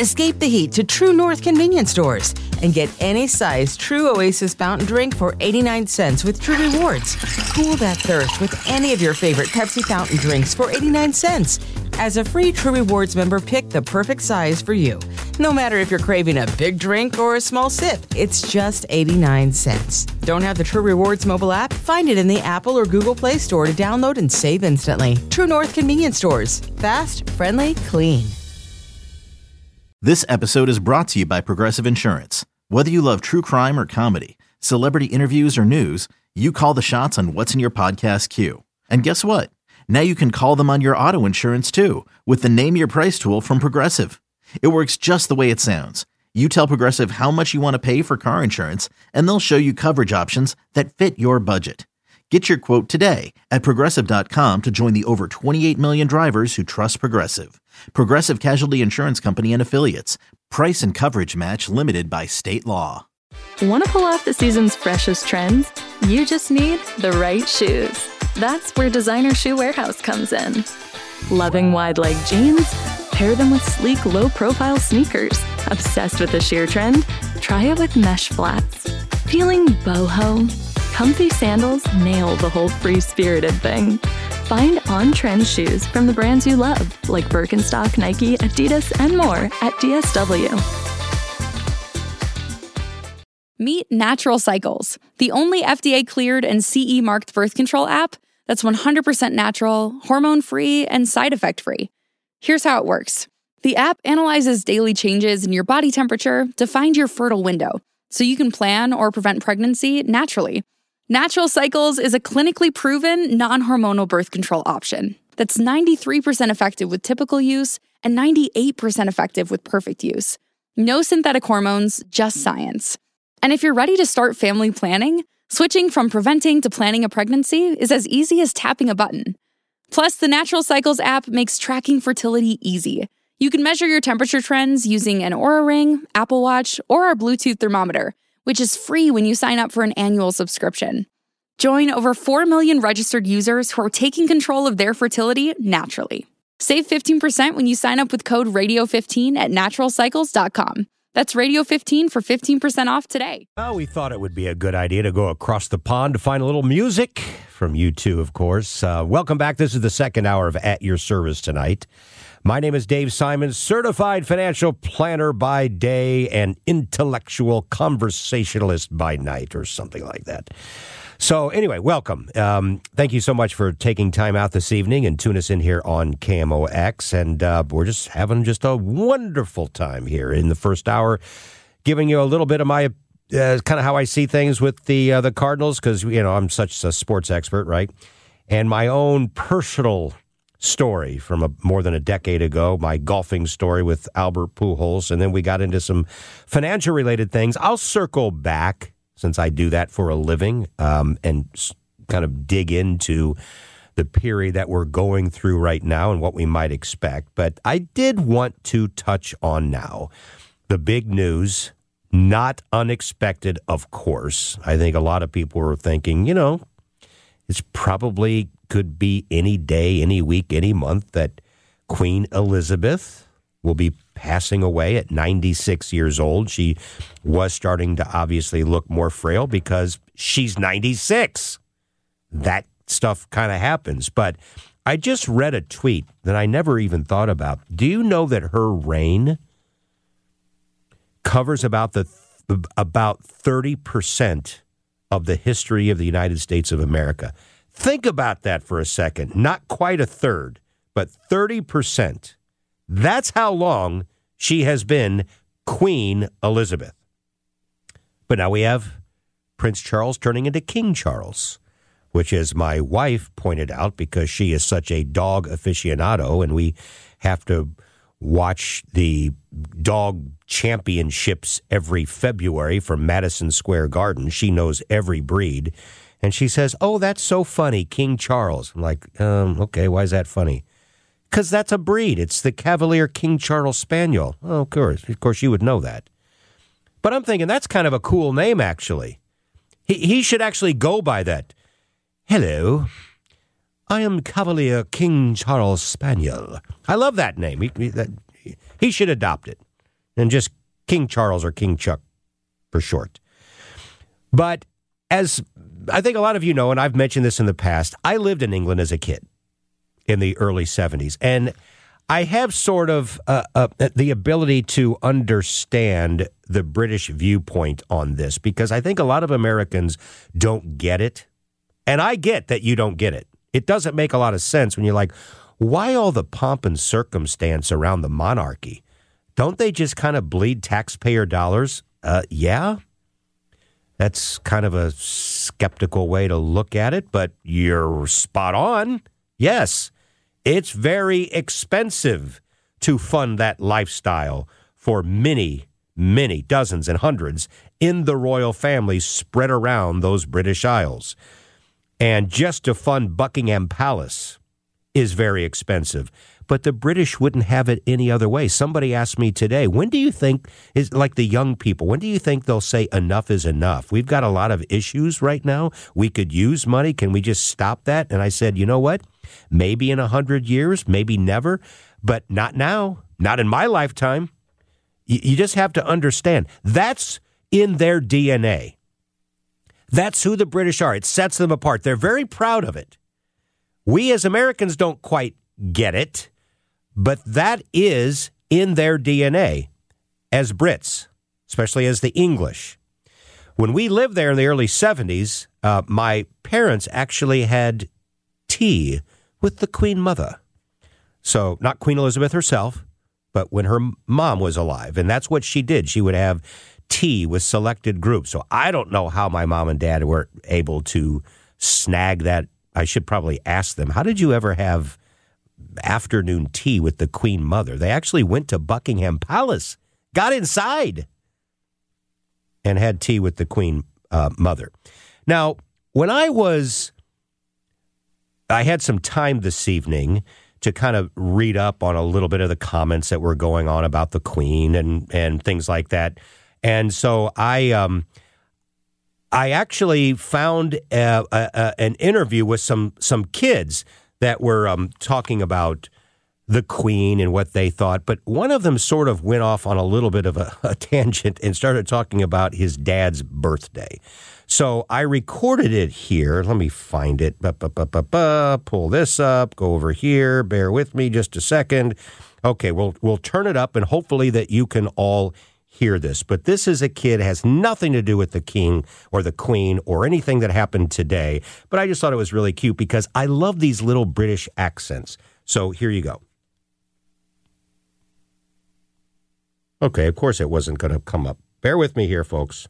Escape the heat to True North convenience stores and get any size True Oasis fountain drink for 89 cents with True Rewards. Cool that thirst with any of your favorite Pepsi fountain drinks for 89 cents. As a free True Rewards member, pick the perfect size for you. No matter if you're craving a big drink or a small sip, it's just 89 cents. Don't have the True Rewards mobile app? Find it in the Apple or Google Play Store to download and save instantly. True North convenience stores. Fast, friendly, clean. This episode is brought to you by Progressive Insurance. Whether you love true crime or comedy, celebrity interviews or news, you call the shots on what's in your podcast queue. And guess what? Now you can call them on your auto insurance too with the Name Your Price tool from Progressive. It works just the way it sounds. You tell Progressive how much you want to pay for car insurance, and they'll show you coverage options that fit your budget. Get your quote today at Progressive.com to join the over 28 million drivers who trust Progressive. Progressive Casualty Insurance Company and Affiliates. Price and coverage match limited by state law. Want to pull off the season's freshest trends? You just need the right shoes. That's where Designer Shoe Warehouse comes in. Loving wide leg jeans? Pair them with sleek, low-profile sneakers. Obsessed with the sheer trend? Try it with mesh flats. Feeling boho? Comfy sandals nail the whole free-spirited thing. Find on-trend shoes from the brands you love, like Birkenstock, Nike, Adidas, and more at DSW. Meet Natural Cycles, the only FDA-cleared and CE-marked birth control app that's 100% natural, hormone-free, and side effect-free. Here's how it works. The app analyzes daily changes in your body temperature to find your fertile window, so you can plan or prevent pregnancy naturally. Natural Cycles is a clinically proven, non-hormonal birth control option that's 93% effective with typical use and 98% effective with perfect use. No synthetic hormones, just science. And if you're ready to start family planning, switching from preventing to planning a pregnancy is as easy as tapping a button. Plus, the Natural Cycles app makes tracking fertility easy. You can measure your temperature trends using an Oura Ring, Apple Watch, or our Bluetooth thermometer, which is free when you sign up for an annual subscription. Join over 4 million registered users who are taking control of their fertility naturally. Save 15% when you sign up with code Radio15 at naturalcycles.com. That's Radio15 for 15% off today. Well, we thought it would be a good idea to go across the pond to find a little music from U2, of course. Welcome back. This is the second hour of At Your Service tonight. My name is Dave Simon, certified financial planner by day and intellectual conversationalist by night, or something like that. So anyway, welcome. Thank you so much for taking time out this evening and tune us in here on KMOX. And we're just having just a wonderful time here in the first hour, giving you a little bit of my kind of how I see things with the Cardinals, because, you know, I'm such a sports expert, right? And my own personal story from more than a decade ago, my golfing story with Albert Pujols, and then we got into some financial related things. I'll circle back, since I do that for a living, and kind of dig into the period that we're going through right now and what we might expect. But I did want to touch on now the big news, not unexpected, of course. I think a lot of people were thinking, you know, it's probably could be any day, any week, any month that Queen Elizabeth will be passing away at 96 years old. She was starting to obviously look more frail because she's 96. That stuff kind of happens. But I just read a tweet that I never even thought about. Do you know that her reign covers about 30% of the history of the United States of America? Think about that for a second. Not quite a third, but 30%. That's how long she has been Queen Elizabeth. But now we have Prince Charles turning into King Charles, which, as my wife pointed out, because she is such a dog aficionado, and we have to watch the dog championships every February from Madison Square Garden. She knows every breed. And she says, "Oh, that's so funny, King Charles." I'm like, okay, why is that funny? Because that's a breed. It's the Cavalier King Charles Spaniel. Oh, of course, you would know that. But I'm thinking that's kind of a cool name, actually. He should actually go by that. Hello, I am Cavalier King Charles Spaniel. I love that name. He should adopt it. and just King Charles or King Chuck for short. But as I think a lot of you know, and I've mentioned this in the past, I lived in England as a kid in the early 70s. And I have sort of the ability to understand the British viewpoint on this because I think a lot of Americans don't get it. And I get that you don't get it. It doesn't make a lot of sense when you're like, why all the pomp and circumstance around the monarchy? Don't they just kind of bleed taxpayer dollars? Yeah. That's kind of a skeptical way to look at it, but you're spot on. Yes, it's very expensive to fund that lifestyle for many, many dozens and hundreds in the royal family spread around those British Isles. And just to fund Buckingham Palace is very expensive. But the British wouldn't have it any other way. Somebody asked me today, when do you think, is like the young people, when do you think they'll say enough is enough? We've got a lot of issues right now. We could use money. Can we just stop that? And I said, you know what? Maybe in 100 years, maybe never, but not now, not in my lifetime. You just have to understand that's in their DNA. That's who the British are. It sets them apart. They're very proud of it. We as Americans don't quite get it, but that is in their DNA as Brits, especially as the English. When we lived there in the early 70s, my parents actually had tea with the Queen Mother. So not Queen Elizabeth herself, but when her mom was alive. And that's what she did. She would have tea with selected groups. So I don't know how my mom and dad were able to snag that. I should probably ask them, how did you ever have afternoon tea with the Queen Mother? They actually went to Buckingham Palace, got inside, and had tea with the Queen Mother. Now, when I had some time this evening to kind of read up on a little bit of the comments that were going on about the Queen and things like that. And so I actually found an interview with some kids that were talking about the Queen and what they thought. But one of them sort of went off on a little bit of a tangent and started talking about his dad's birthday. So I recorded it here. Let me find it. Pull this up. Go over here. Bear with me just a second. Okay, we'll turn it up, and hopefully that you can all hear this. But this is a kid, has nothing to do with the king or the queen or anything that happened today. But I just thought it was really cute because I love these little British accents. So here you go. Okay, of course it wasn't going to come up. Bear with me here, folks.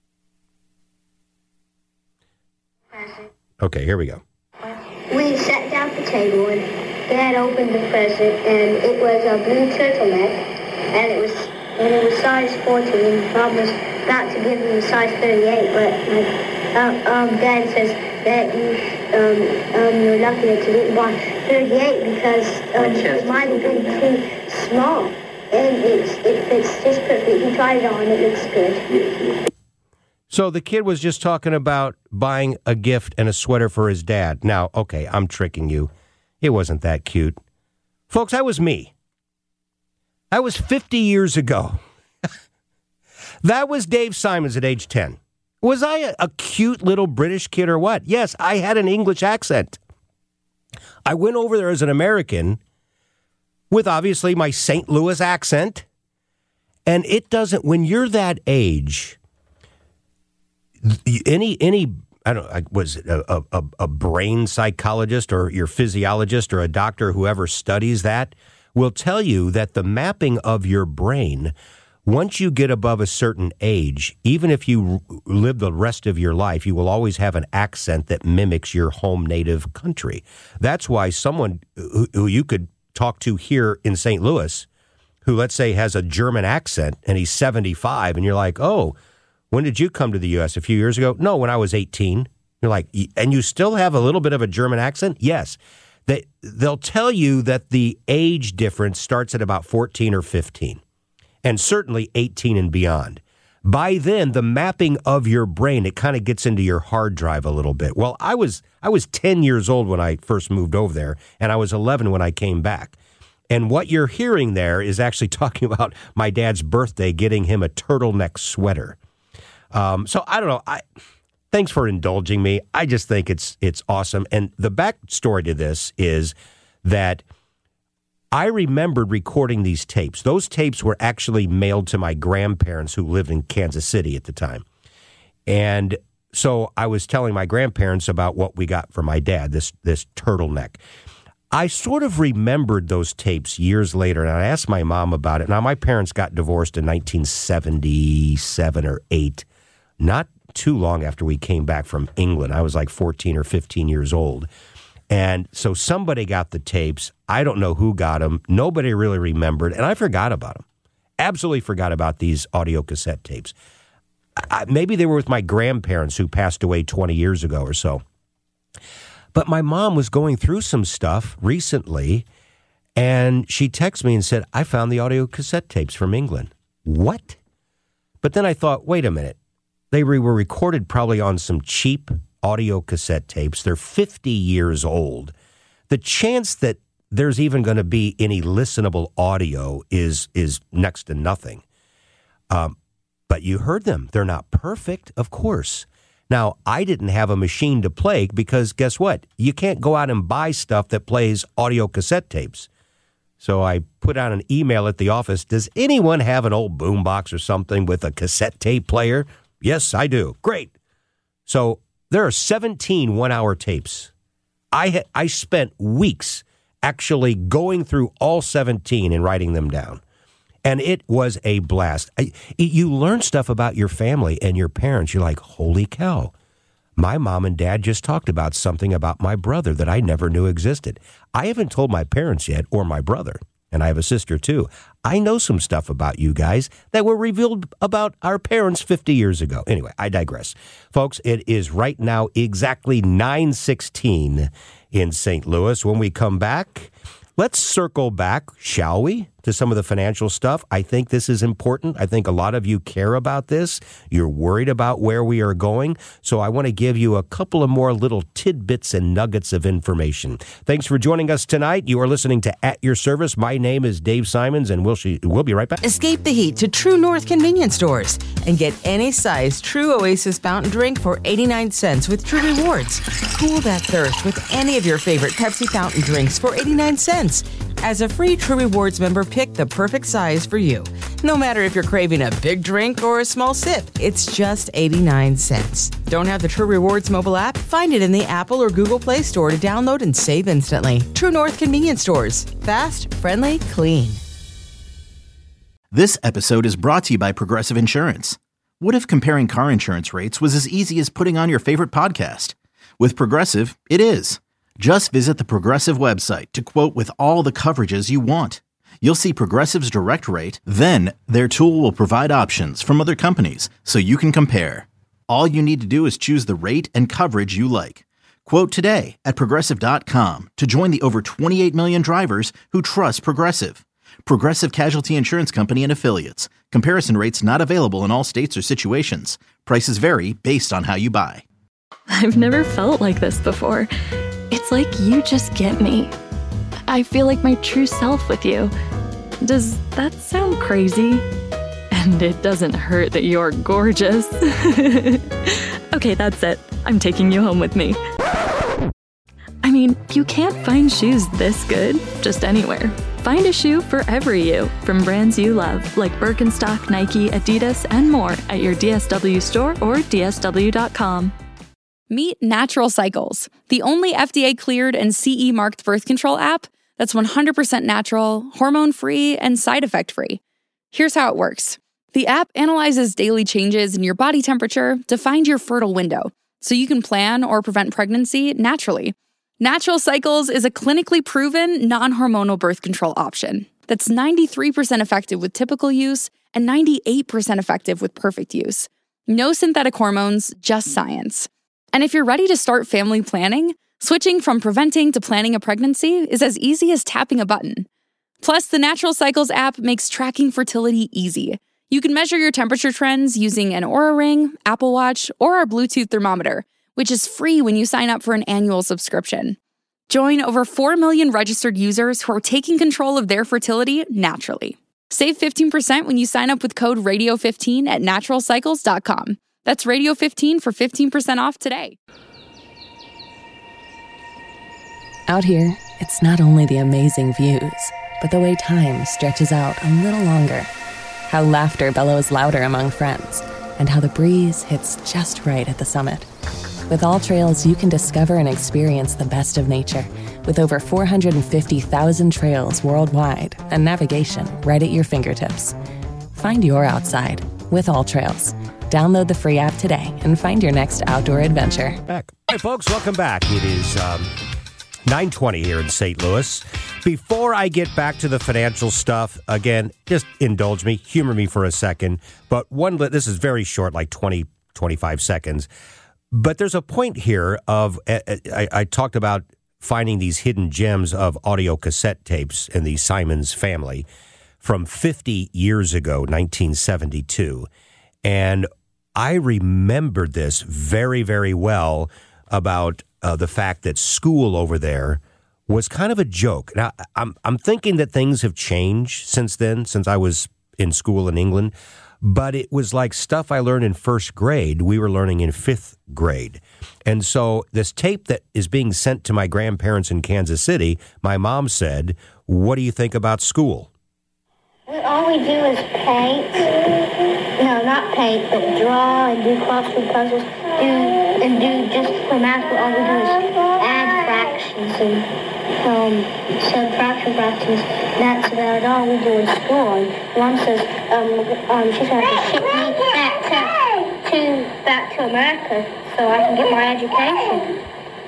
Okay, here we go. We sat down at the table, and Dad opened the present, and it was a blue turtleneck, and it was size 14. Mom was about to give me a size 38, but Dad says that you're lucky that you didn't buy 38 because it might have been too small, and it fits just perfect. He tried it on; it looks good. So the kid was just talking about buying a gift and a sweater for his dad. Now, okay, I'm tricking you. It wasn't that cute. Folks, that was me. That was 50 years ago. That was Dave Simons at age 10. Was I a cute little British kid or what? Yes, I had an English accent. I went over there as an American with obviously my St. Louis accent. And it doesn't, when you're that age, any I don't know, was it a brain psychologist or your physiologist or a doctor, whoever studies that, will tell you that the mapping of your brain, once you get above a certain age, even if you live the rest of your life, you will always have an accent that mimics your home native country. That's why someone who you could talk to here in St. Louis, who let's say has a German accent and he's 75, and you're like, oh, when did you come to the U.S.? A few years ago? No, when I was 18. You're like, and you still have a little bit of a German accent? Yes. They'll tell you that the age difference starts at about 14 or 15, and certainly 18 and beyond. By then, the mapping of your brain, it kind of gets into your hard drive a little bit. Well, I was 10 years old when I first moved over there, and I was 11 when I came back. And what you're hearing there is actually talking about my dad's birthday, getting him a turtleneck sweater. So I don't know. Thanks for indulging me. I just think it's awesome. And the backstory to this is that I remembered recording these tapes. Those tapes were actually mailed to my grandparents who lived in Kansas City at the time. And so I was telling my grandparents about what we got for my dad, this turtleneck. I sort of remembered those tapes years later, and I asked my mom about it. Now, my parents got divorced in 1977 or 8, not too long after we came back from England. I was like 14 or 15 years old. And so somebody got the tapes. I don't know who got them. Nobody really remembered, and I forgot about them. Absolutely forgot about these audio cassette tapes. Maybe they were with my grandparents who passed away 20 years ago or so. But my mom was going through some stuff recently, and she texted me and said, I found the audio cassette tapes from England. What? But then I thought, wait a minute. They were recorded probably on some cheap audio cassette tapes. They're 50 years old. The chance that there's even going to be any listenable audio is next to nothing. But you heard them. They're not perfect, of course. Now, I didn't have a machine to play because guess what? You can't go out and buy stuff that plays audio cassette tapes. So I put out an email at the office. Does anyone have an old boombox or something with a cassette tape player? Yes, I do. Great. So there are 17 one-hour tapes. I spent weeks actually going through all 17 and writing them down. And it was a blast. You learn stuff about your family and your parents. You're like, holy cow. My mom and dad just talked about something about my brother that I never knew existed. I haven't told my parents yet, or my brother, and I have a sister too. I know some stuff about you guys that were revealed about our parents 50 years ago. Anyway, I digress. Folks, it is right now exactly 9:16 in St. Louis. When we come back, let's circle back, shall we, to some of the financial stuff. I think this is important. I think a lot of you care about this. You're worried about where we are going. So I want to give you a couple of more little tidbits and nuggets of information. Thanks for joining us tonight. You are listening to At Your Service. My name is Dave Simons, and we'll be right back. Escape the heat to True North convenience stores and get any size True Oasis fountain drink for 89 cents with True Rewards. Cool that thirst with any of your favorite Pepsi fountain drinks for 89 cents. As a free True Rewards member, pick the perfect size for you. No matter if you're craving a big drink or a small sip, it's just 89 cents. Don't have the True Rewards mobile app? Find it in the Apple or Google Play Store to download and save instantly. True North convenience stores. Fast, friendly, clean. This episode is brought to you by Progressive Insurance. What if comparing car insurance rates was as easy as putting on your favorite podcast? With Progressive, it is. Just visit the Progressive website to quote with all the coverages you want. You'll see Progressive's direct rate, then their tool will provide options from other companies so you can compare. All you need to do is choose the rate and coverage you like. Quote today at Progressive.com to join the over 28 million drivers who trust Progressive. Progressive Casualty Insurance Company and Affiliates. Comparison rates not available in all states or situations. Prices vary based on how you buy. I've never felt like this before. It's like you just get me. I feel like my true self with you. Does that sound crazy? And it doesn't hurt that you're gorgeous. Okay, that's it. I'm taking you home with me. I mean, you can't find shoes this good just anywhere. Find a shoe for every you from brands you love, like Birkenstock, Nike, Adidas, and more at your DSW store or DSW.com. Meet Natural Cycles, the only FDA-cleared and CE-marked birth control app that's 100% natural, hormone-free, and side effect-free. Here's how it works. The app analyzes daily changes in your body temperature to find your fertile window, so you can plan or prevent pregnancy naturally. Natural Cycles is a clinically proven, non-hormonal birth control option that's 93% effective with typical use and 98% effective with perfect use. No synthetic hormones, just science. And if you're ready to start family planning, switching from preventing to planning a pregnancy is as easy as tapping a button. Plus, the Natural Cycles app makes tracking fertility easy. You can measure your temperature trends using an Oura Ring, Apple Watch, or our Bluetooth thermometer, which is free when you sign up for an annual subscription. Join over 4 million registered users who are taking control of their fertility naturally. Save 15% when you sign up with code radio15 at naturalcycles.com. That's radio15 for 15% off today. Out here, it's not only the amazing views, but the way time stretches out a little longer. How laughter bellows louder among friends, and how the breeze hits just right at the summit. With AllTrails, you can discover and experience the best of nature with over 450,000 trails worldwide and navigation right at your fingertips. Find your outside with AllTrails. Download the free app today and find your next outdoor adventure. Back. Hey, folks, welcome back. It is 9:20 here in St. Louis. Before I get back to the financial stuff, again, just indulge me, humor me for a second. But this is very short, like 20, 25 seconds. But there's a point here of, I talked about finding these hidden gems of audio cassette tapes in the Simons family from 50 years ago, 1972. And I remembered this very, very well about the fact that school over there was kind of a joke. Now, I'm thinking that things have changed since then, since I was in school in England. But it was like stuff I learned in first grade, we were learning in fifth grade. And so this tape that is being sent to my grandparents in Kansas City, my mom said, "What do you think about school?" All we do is paint. No, not paint, but draw and do crossword puzzles. Do just for math, all we do is add fractions and subtraction fractions. That's about all we do in school. And Mom says she's going to have to ship me back to America so I can get my education.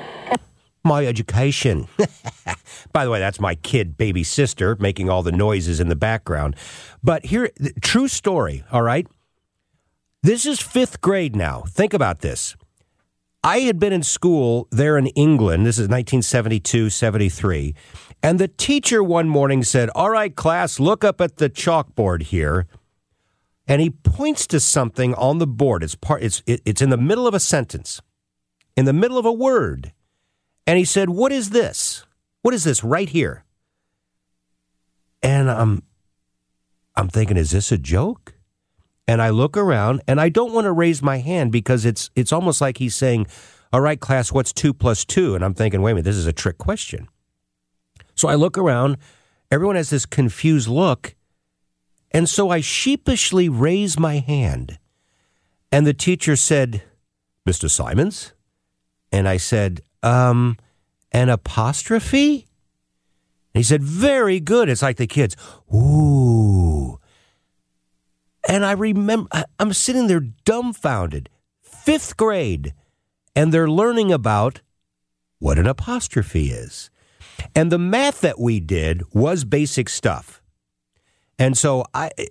My education. By the way, that's my kid baby sister making all the noises in the background. But here, true story, all right? This is fifth grade now. Think about this. I had been in school there in England. This is 1972, 73. And the teacher one morning said, "All right, class, look up at the chalkboard here." And he points to something on the board. It's in the middle of a sentence, in the middle of a word. And he said, "What is this? What is this right here?" And I'm thinking, is this a joke? And I look around, and I don't want to raise my hand because it's almost like he's saying, "All right, class, what's 2 + 2?" And I'm thinking, wait a minute, this is a trick question. So I look around, everyone has this confused look, and so I sheepishly raise my hand. And the teacher said, "Mr. Simons?" And I said, an apostrophe? And he said, "Very good." It's like the kids, ooh. And I remember, I'm sitting there dumbfounded, fifth grade, and they're learning about what an apostrophe is. And the math that we did was basic stuff. And so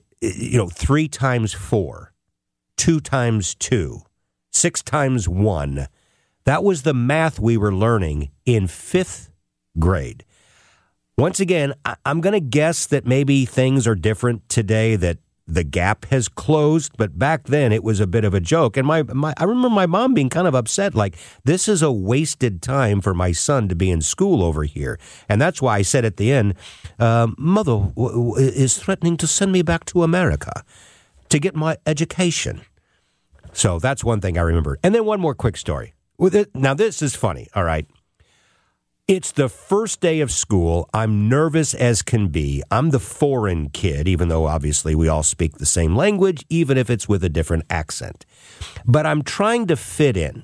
3 times 4, 2 times 2, 6 times 1. That was the math we were learning in fifth grade. Once again, I'm going to guess that maybe things are different today, that the gap has closed, but back then it was a bit of a joke. And I remember my mom being kind of upset, like, this is a wasted time for my son to be in school over here. And that's why I said at the end, Mother is threatening to send me back to America to get my education. So that's one thing I remember. And then one more quick story. Now, this is funny, all right? It's the first day of school. I'm nervous as can be. I'm the foreign kid, even though obviously we all speak the same language, even if it's with a different accent. But I'm trying to fit in.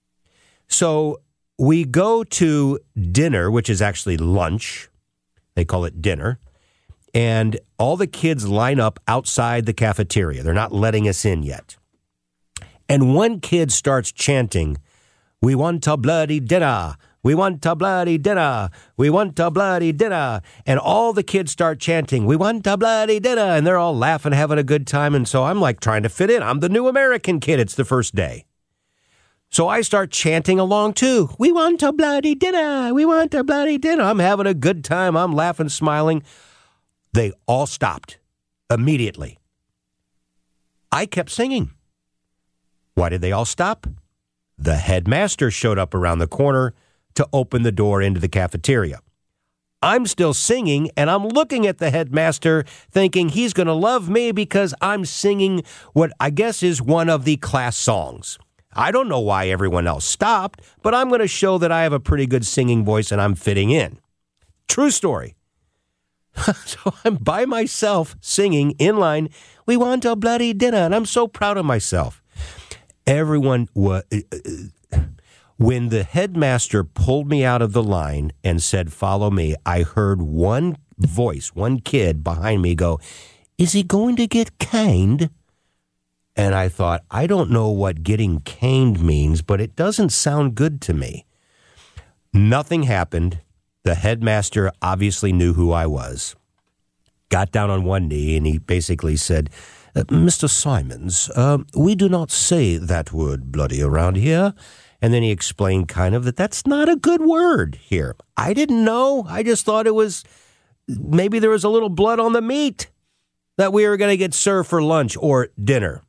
So we go to dinner, which is actually lunch. They call it dinner. And all the kids line up outside the cafeteria. They're not letting us in yet. And one kid starts chanting, "We want a bloody dinner. We want a bloody dinner. We want a bloody dinner." And all the kids start chanting, "We want a bloody dinner." And they're all laughing, having a good time. And so I'm like trying to fit in. I'm the new American kid. It's the first day. So I start chanting along too. "We want a bloody dinner. We want a bloody dinner." I'm having a good time. I'm laughing, smiling. They all stopped immediately. I kept singing. Why did they all stop? The headmaster showed up around the corner, to open the door into the cafeteria. I'm still singing, and I'm looking at the headmaster thinking he's going to love me because I'm singing what I guess is one of the class songs. I don't know why everyone else stopped, but I'm going to show that I have a pretty good singing voice and I'm fitting in. True story. So I'm by myself singing in line, "We want a bloody dinner," and I'm so proud of myself. Everyone was... When the headmaster pulled me out of the line and said, "Follow me," I heard one voice, one kid behind me go, "Is he going to get caned?" And I thought, I don't know what getting caned means, but it doesn't sound good to me. Nothing happened. The headmaster obviously knew who I was. Got down on one knee and he basically said, "Mr. Simons, we do not say that word bloody around here." And then he explained kind of that that's not a good word here. I didn't know. I just thought it was, maybe there was a little blood on the meat that we were going to get served for lunch or dinner.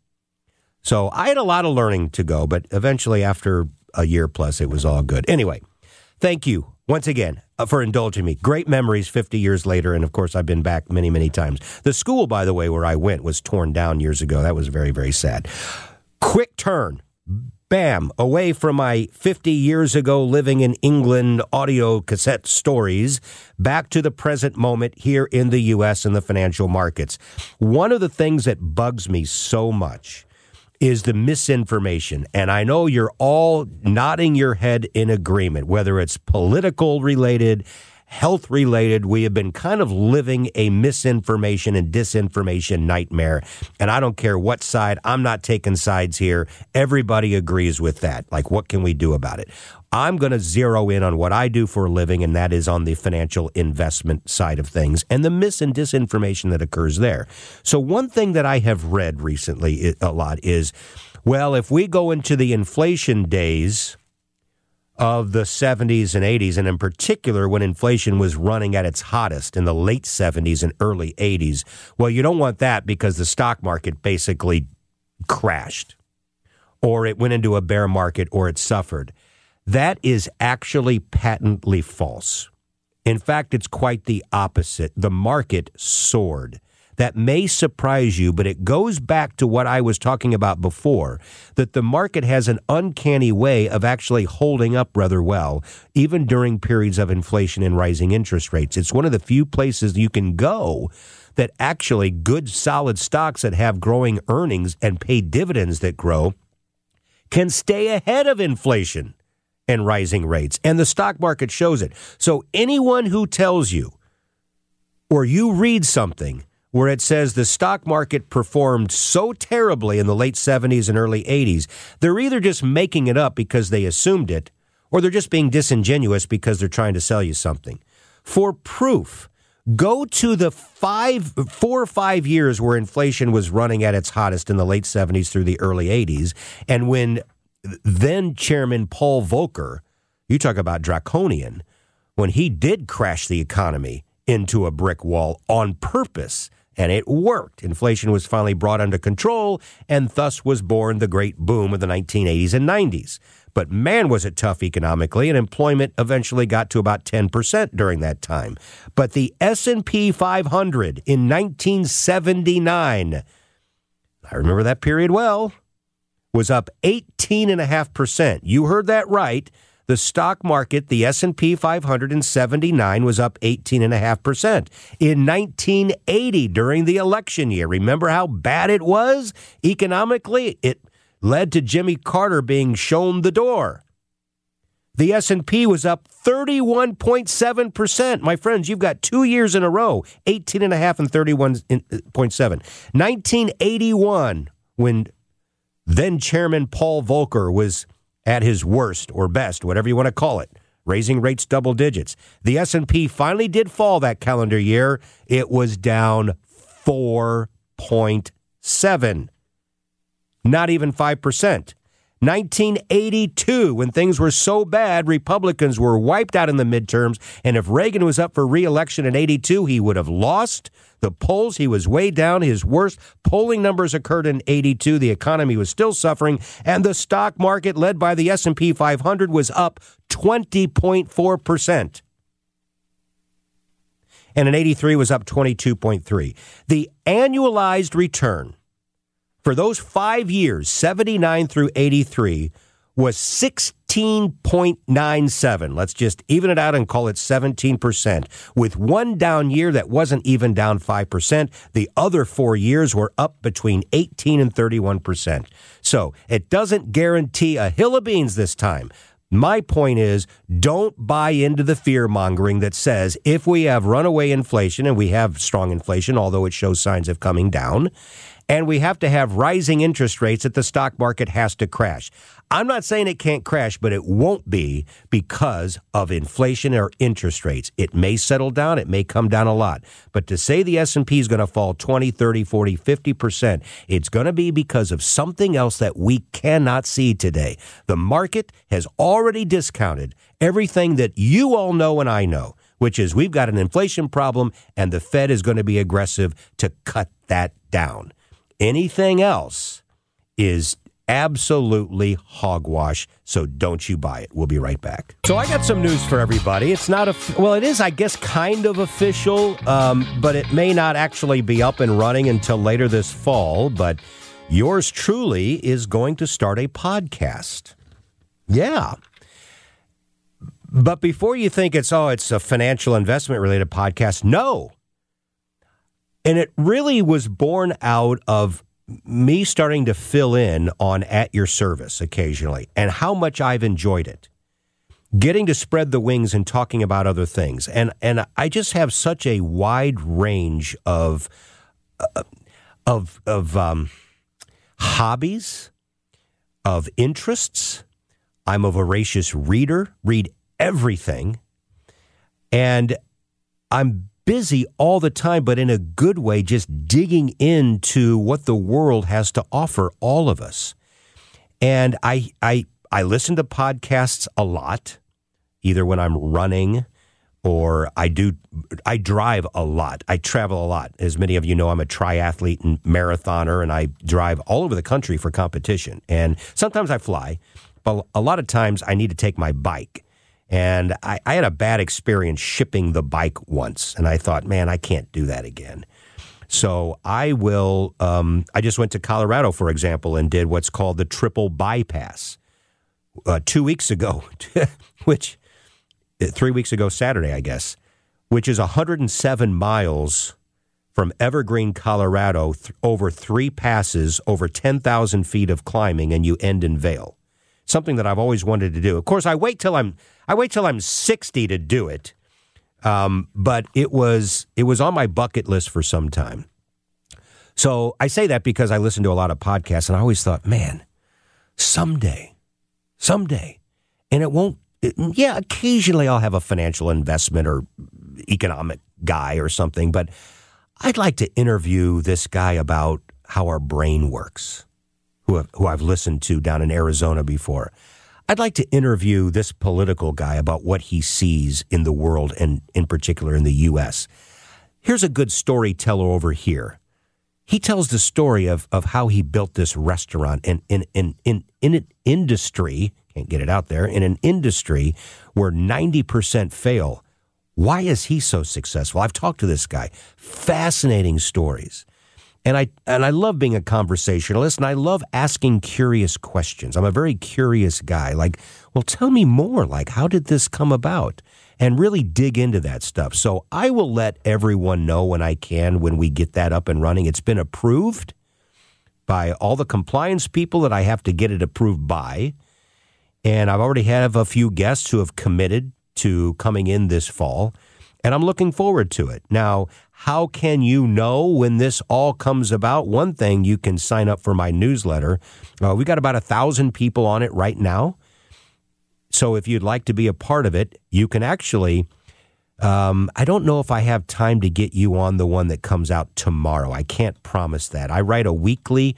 So I had a lot of learning to go, but eventually after a year plus, it was all good. Anyway, thank you once again for indulging me. Great memories 50 years later. And of course, I've been back many, many times. The school, by the way, where I went was torn down years ago. That was very, very sad. Quick turn. Bam, away from my 50 years ago living in England audio cassette stories, back to the present moment here in the U.S. and the financial markets. One of the things that bugs me so much is the misinformation. And I know you're all nodding your head in agreement, whether it's political related, health related. We have been kind of living a misinformation and disinformation nightmare. And I don't care what side. I'm not taking sides here. Everybody agrees with that. Like, what can we do about it? I'm going to zero in on what I do for a living, and that is on the financial investment side of things and the mis and disinformation that occurs there. So one thing that I have read recently a lot is, well, if we go into the inflation days of the 70s and 80s, and in particular when inflation was running at its hottest in the late 70s and early 80s, well, you don't want that because the stock market basically crashed, or it went into a bear market, or it suffered. That is actually patently false. In fact, it's quite the opposite. The market soared. That may surprise you, but it goes back to what I was talking about before, that the market has an uncanny way of actually holding up rather well, even during periods of inflation and rising interest rates. It's one of the few places you can go that actually good, solid stocks that have growing earnings and pay dividends that grow can stay ahead of inflation and rising rates. And the stock market shows it. So anyone who tells you, or you read something where it says the stock market performed so terribly in the late 70s and early 80s, they're either just making it up because they assumed it, or they're just being disingenuous because they're trying to sell you something. For proof, go to the 4 or 5 years where inflation was running at its hottest in the late 70s through the early 80s, and when then Chairman Paul Volcker, you talk about draconian, when he did crash the economy into a brick wall on purpose, and it worked. Inflation was finally brought under control, and thus was born the great boom of the 1980s and 90s. But man, was it tough economically, and employment eventually got to about 10% during that time. But the S&P 500 in 1979, I remember that period well, was up 18.5%. You heard that right. The stock market, the S&P 500 in 79 was up 18.5%. In 1980, during the election year, remember how bad it was economically? It led to Jimmy Carter being shown the door. The S&P was up 31.7%. My friends, you've got 2 years in a row, 18.5 and 31.7. 1981, when then Chairman Paul Volcker was at his worst or best, whatever you want to call it, raising rates double digits. The S&P finally did fall that calendar year. It was down 4.7, not even 5%. 1982, when things were so bad, Republicans were wiped out in the midterms, and if Reagan was up for re-election in 82, he would have lost the polls. He was way down. His worst polling numbers occurred in 82. The economy was still suffering, and the stock market, led by the S&P 500, was up 20.4%. And in 83 was up 22.3. The annualized return for those 5 years, 79 through 83, was 16.97. Let's just even it out and call it 17%. With one down year that wasn't even down 5%. The other 4 years were up between 18 and 31%. So it doesn't guarantee a hill of beans this time. My point is, don't buy into the fear-mongering that says if we have runaway inflation, and we have strong inflation, although it shows signs of coming down, and we have to have rising interest rates, that the stock market has to crash. I'm not saying it can't crash, but it won't be because of inflation or interest rates. It may settle down. It may come down a lot. But to say the S&P is going to fall 20, 30, 40, 50%, it's going to be because of something else that we cannot see today. The market has already discounted everything that you all know and I know, which is we've got an inflation problem and the Fed is going to be aggressive to cut that down. Anything else is absolutely hogwash, so don't you buy it. We'll be right back. So I got some news for everybody. It's not well, it is, I guess, kind of official, but it may not actually be up and running until later this fall. But yours truly is going to start a podcast. Yeah. But before you think it's a financial investment related podcast, no. And it really was born out of me starting to fill in on At Your Service occasionally and how much I've enjoyed it. Getting to spread the wings and talking about other things. And I just have such a wide range of hobbies, of interests. I'm a voracious reader, read everything. And I'm busy all the time, but in a good way, just digging into what the world has to offer all of us. And I listen to podcasts a lot, either when I'm running or I drive a lot. I travel a lot. As many of you know, I'm a triathlete and marathoner, and I drive all over the country for competition. And sometimes I fly, but a lot of times I need to take my bike. And I had a bad experience shipping the bike once, and I thought, man, I can't do that again. So I will, I just went to Colorado, for example, and did what's called the triple bypass 2 weeks ago, 3 weeks ago Saturday, I guess, which is 107 miles from Evergreen, Colorado, over 3 passes, over 10,000 feet of climbing, and you end in Vail. Something that I've always wanted to do. Of course, I wait till I'm 60 to do it. But it was on my bucket list for some time. So I say that because I listen to a lot of podcasts, and I always thought, man, someday, and it won't. Occasionally I'll have a financial investment or economic guy or something, but I'd like to interview this guy about how our brain works. Who I've listened to down in Arizona before. I'd like to interview this political guy about what he sees in the world and in particular in the U.S. Here's a good storyteller over here. He tells the story of how he built this restaurant in an industry, can't get it out there, in an industry where 90% fail. Why is he so successful? I've talked to this guy. Fascinating stories. And I love being a conversationalist, and I love asking curious questions. I'm a very curious guy. Like, well, tell me more. Like, how did this come about? And really dig into that stuff. So I will let everyone know when I can, when we get that up and running. It's been approved by all the compliance people that I have to get it approved by. And I've already have a few guests who have committed to coming in this fall. And I'm looking forward to it. Now, how can you know when this all comes about? One thing, you can sign up for my newsletter. We got about 1,000 people on it right now. So if you'd like to be a part of it, you can actually, I don't know if I have time to get you on the one that comes out tomorrow. I can't promise that. I write a weekly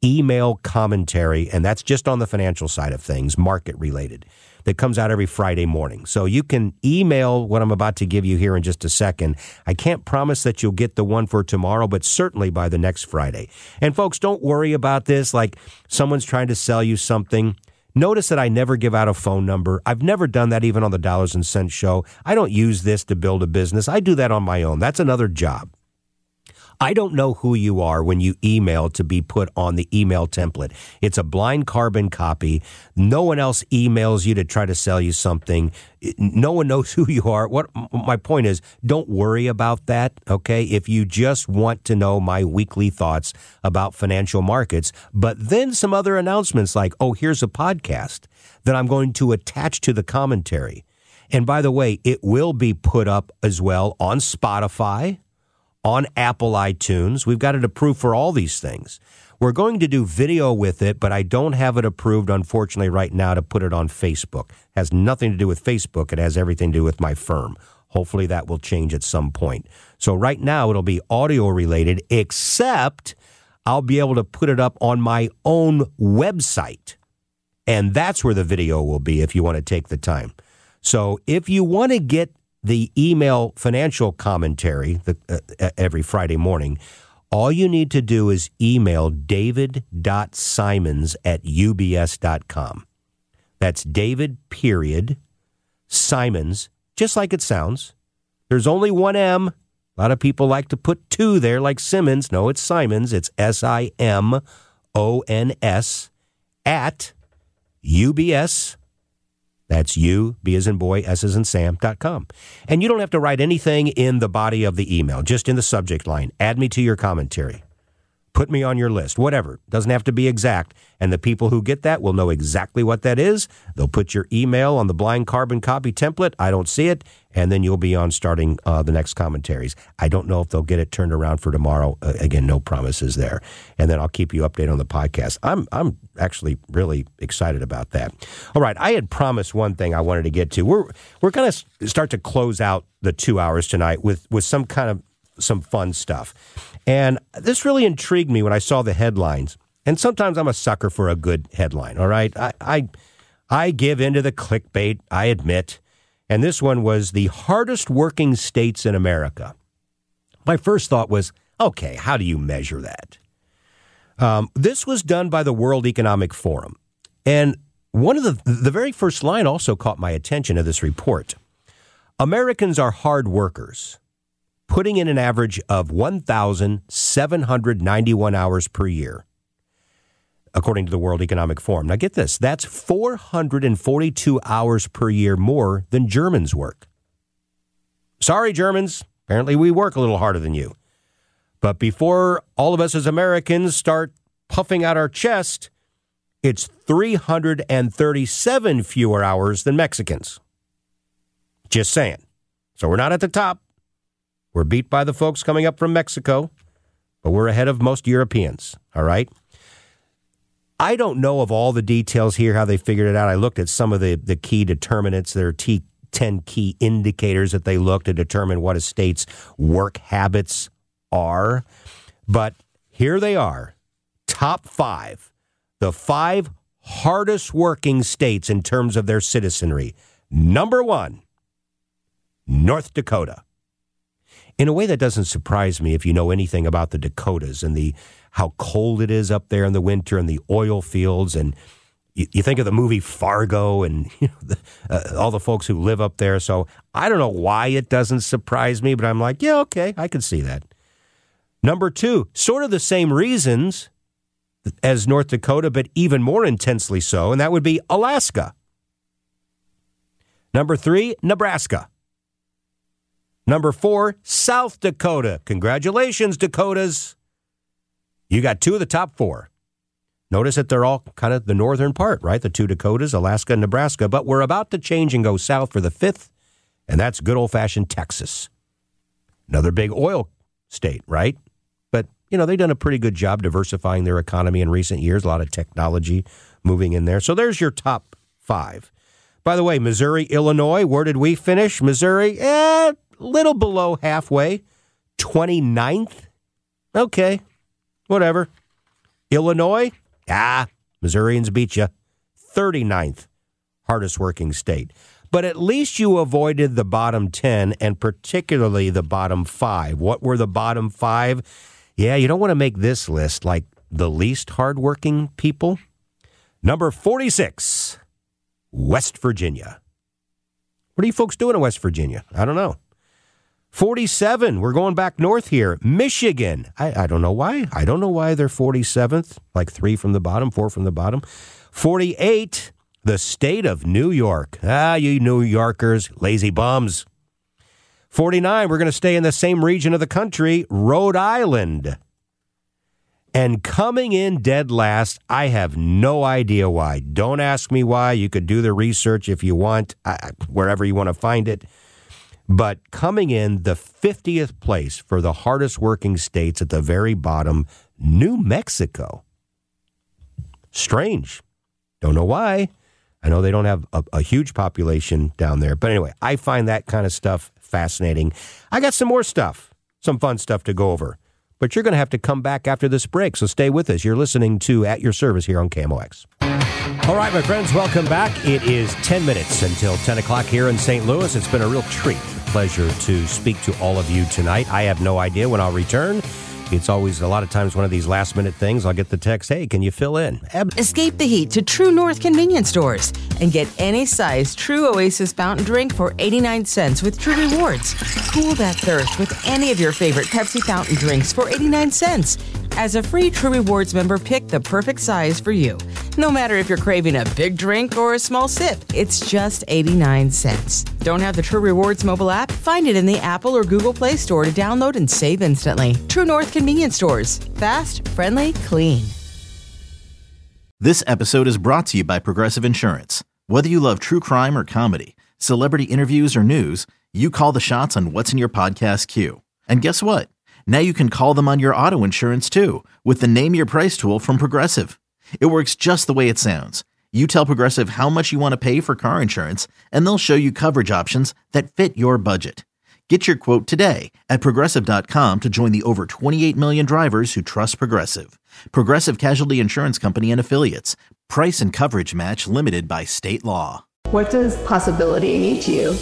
email commentary, and that's just on the financial side of things, market related, that comes out every Friday morning. So you can email what I'm about to give you here in just a second. I can't promise that you'll get the one for tomorrow, but certainly by the next Friday. And folks, don't worry about this like someone's trying to sell you something. Notice that I never give out a phone number. I've never done that even on the Dollars and Cents show. I don't use this to build a business. I do that on my own. That's another job. I don't know who you are when you email to be put on the email template. It's a blind carbon copy. No one else emails you to try to sell you something. No one knows who you are. What my point is, don't worry about that, okay? If you just want to know my weekly thoughts about financial markets, but then some other announcements like, oh, here's a podcast that I'm going to attach to the commentary. And by the way, it will be put up as well on Spotify, on Apple iTunes. We've got it approved for all these things. We're going to do video with it, but I don't have it approved, unfortunately, right now to put it on Facebook. It has nothing to do with Facebook. It has everything to do with my firm. Hopefully that will change at some point. So right now it'll be audio related, except I'll be able to put it up on my own website. And that's where the video will be if you want to take the time. So if you want to get the email financial commentary every Friday morning, all you need to do is email david.simons@ubs.com. That's David, Simons, just like it sounds. There's only one M. A lot of people like to put two there, like Simmons. No, it's Simons. It's SIMONS at UBS. That's U, B as in boy, S as in Sam.com. And you don't have to write anything in the body of the email, just in the subject line. Add me to your commentary. Put me on your list, whatever. Doesn't have to be exact. And the people who get that will know exactly what that is. They'll put your email on the blind carbon copy template. I don't see it. And then you'll be on starting the next commentaries. I don't know if they'll get it turned around for tomorrow. Again, no promises there. And then I'll keep you updated on the podcast. I'm actually really excited about that. All right. I had promised one thing I wanted to get to. We're going to start to close out the 2 hours tonight with some fun stuff. And this really intrigued me when I saw the headlines. And sometimes I'm a sucker for a good headline, all right? I give into the clickbait, I admit. And this one was the hardest working states in America. My first thought was, okay, how do you measure that? This was done by the World Economic Forum. And one of the very first line also caught my attention of this report. Americans are hard workers, putting in an average of 1,791 hours per year, according to the World Economic Forum. Now, get this. That's 442 hours per year more than Germans work. Sorry, Germans. Apparently, we work a little harder than you. But before all of us as Americans start puffing out our chest, it's 337 fewer hours than Mexicans. Just saying. So we're not at the top. We're beat by the folks coming up from Mexico, but we're ahead of most Europeans, all right? I don't know of all the details here, how they figured it out. I looked at some of the key determinants. There are 10 key indicators that they look to determine what a state's work habits are. But here they are, top 5, the 5 hardest working states in terms of their citizenry. Number 1, North Dakota. In a way, that doesn't surprise me if you know anything about the Dakotas and how cold it is up there in the winter and the oil fields. And you think of the movie Fargo and all the folks who live up there. So I don't know why it doesn't surprise me, but I'm like, yeah, okay, I can see that. Number 2, sort of the same reasons as North Dakota, but even more intensely so, and that would be Alaska. Number 3, Nebraska. Number 4, South Dakota. Congratulations, Dakotas. You got 2 of the top 4. Notice that they're all kind of the northern part, right? The 2 Dakotas, Alaska and Nebraska. But we're about to change and go south for the 5th, and that's good old-fashioned Texas. Another big oil state, right? But, they've done a pretty good job diversifying their economy in recent years. A lot of technology moving in there. So there's your top 5. By the way, Missouri, Illinois, where did we finish? Missouri, little below halfway, 29th. Okay, whatever. Illinois, Missourians beat you. 39th hardest working state. But at least you avoided the bottom 10 and particularly the bottom 5. What were the bottom 5? Yeah, you don't want to make this list like the least hardworking people. Number 46, West Virginia. What are you folks doing in West Virginia? I don't know. 47, we're going back north here. Michigan. I don't know why. I don't know why they're 47th, like 3 from the bottom, 4 from the bottom. 48, the state of New York. You New Yorkers, lazy bums. 49, we're going to stay in the same region of the country, Rhode Island. And coming in dead last, I have no idea why. Don't ask me why. You could do the research if you want, wherever you want to find it. But coming in the 50th place for the hardest working states at the very bottom, New Mexico. Strange. Don't know why. I know they don't have a huge population down there. But anyway, I find that kind of stuff fascinating. I got some more stuff, some fun stuff to go over. But you're going to have to come back after this break, so stay with us. You're listening to At Your Service here on KMOX. All right, my friends, welcome back. It is 10 minutes until 10 o'clock here in St. Louis. It's been a real treat, pleasure to speak to all of you tonight. I have no idea when I'll return. It's always a lot of times one of these last-minute things. I'll get the text, hey, can you fill in? Escape the heat to True North convenience stores and get any size True Oasis fountain drink for 89 cents with True Rewards. Cool that thirst with any of your favorite Pepsi fountain drinks for 89 cents. As a free True Rewards member, pick the perfect size for you. No matter if you're craving a big drink or a small sip, it's just 89 cents. Don't have the True Rewards mobile app? Find it in the Apple or Google Play Store to download and save instantly. True North convenience stores. Fast, friendly, clean. This episode is brought to you by Progressive Insurance. Whether you love true crime or comedy, celebrity interviews or news, you call the shots on what's in your podcast queue. And guess what? Now you can call them on your auto insurance too with the Name Your Price tool from Progressive. It works just the way it sounds. You tell Progressive how much you want to pay for car insurance, and they'll show you coverage options that fit your budget. Get your quote today at Progressive.com to join the over 28 million drivers who trust Progressive. Progressive Casualty Insurance Company and Affiliates. Price and coverage match limited by state law. What does possibility mean to you?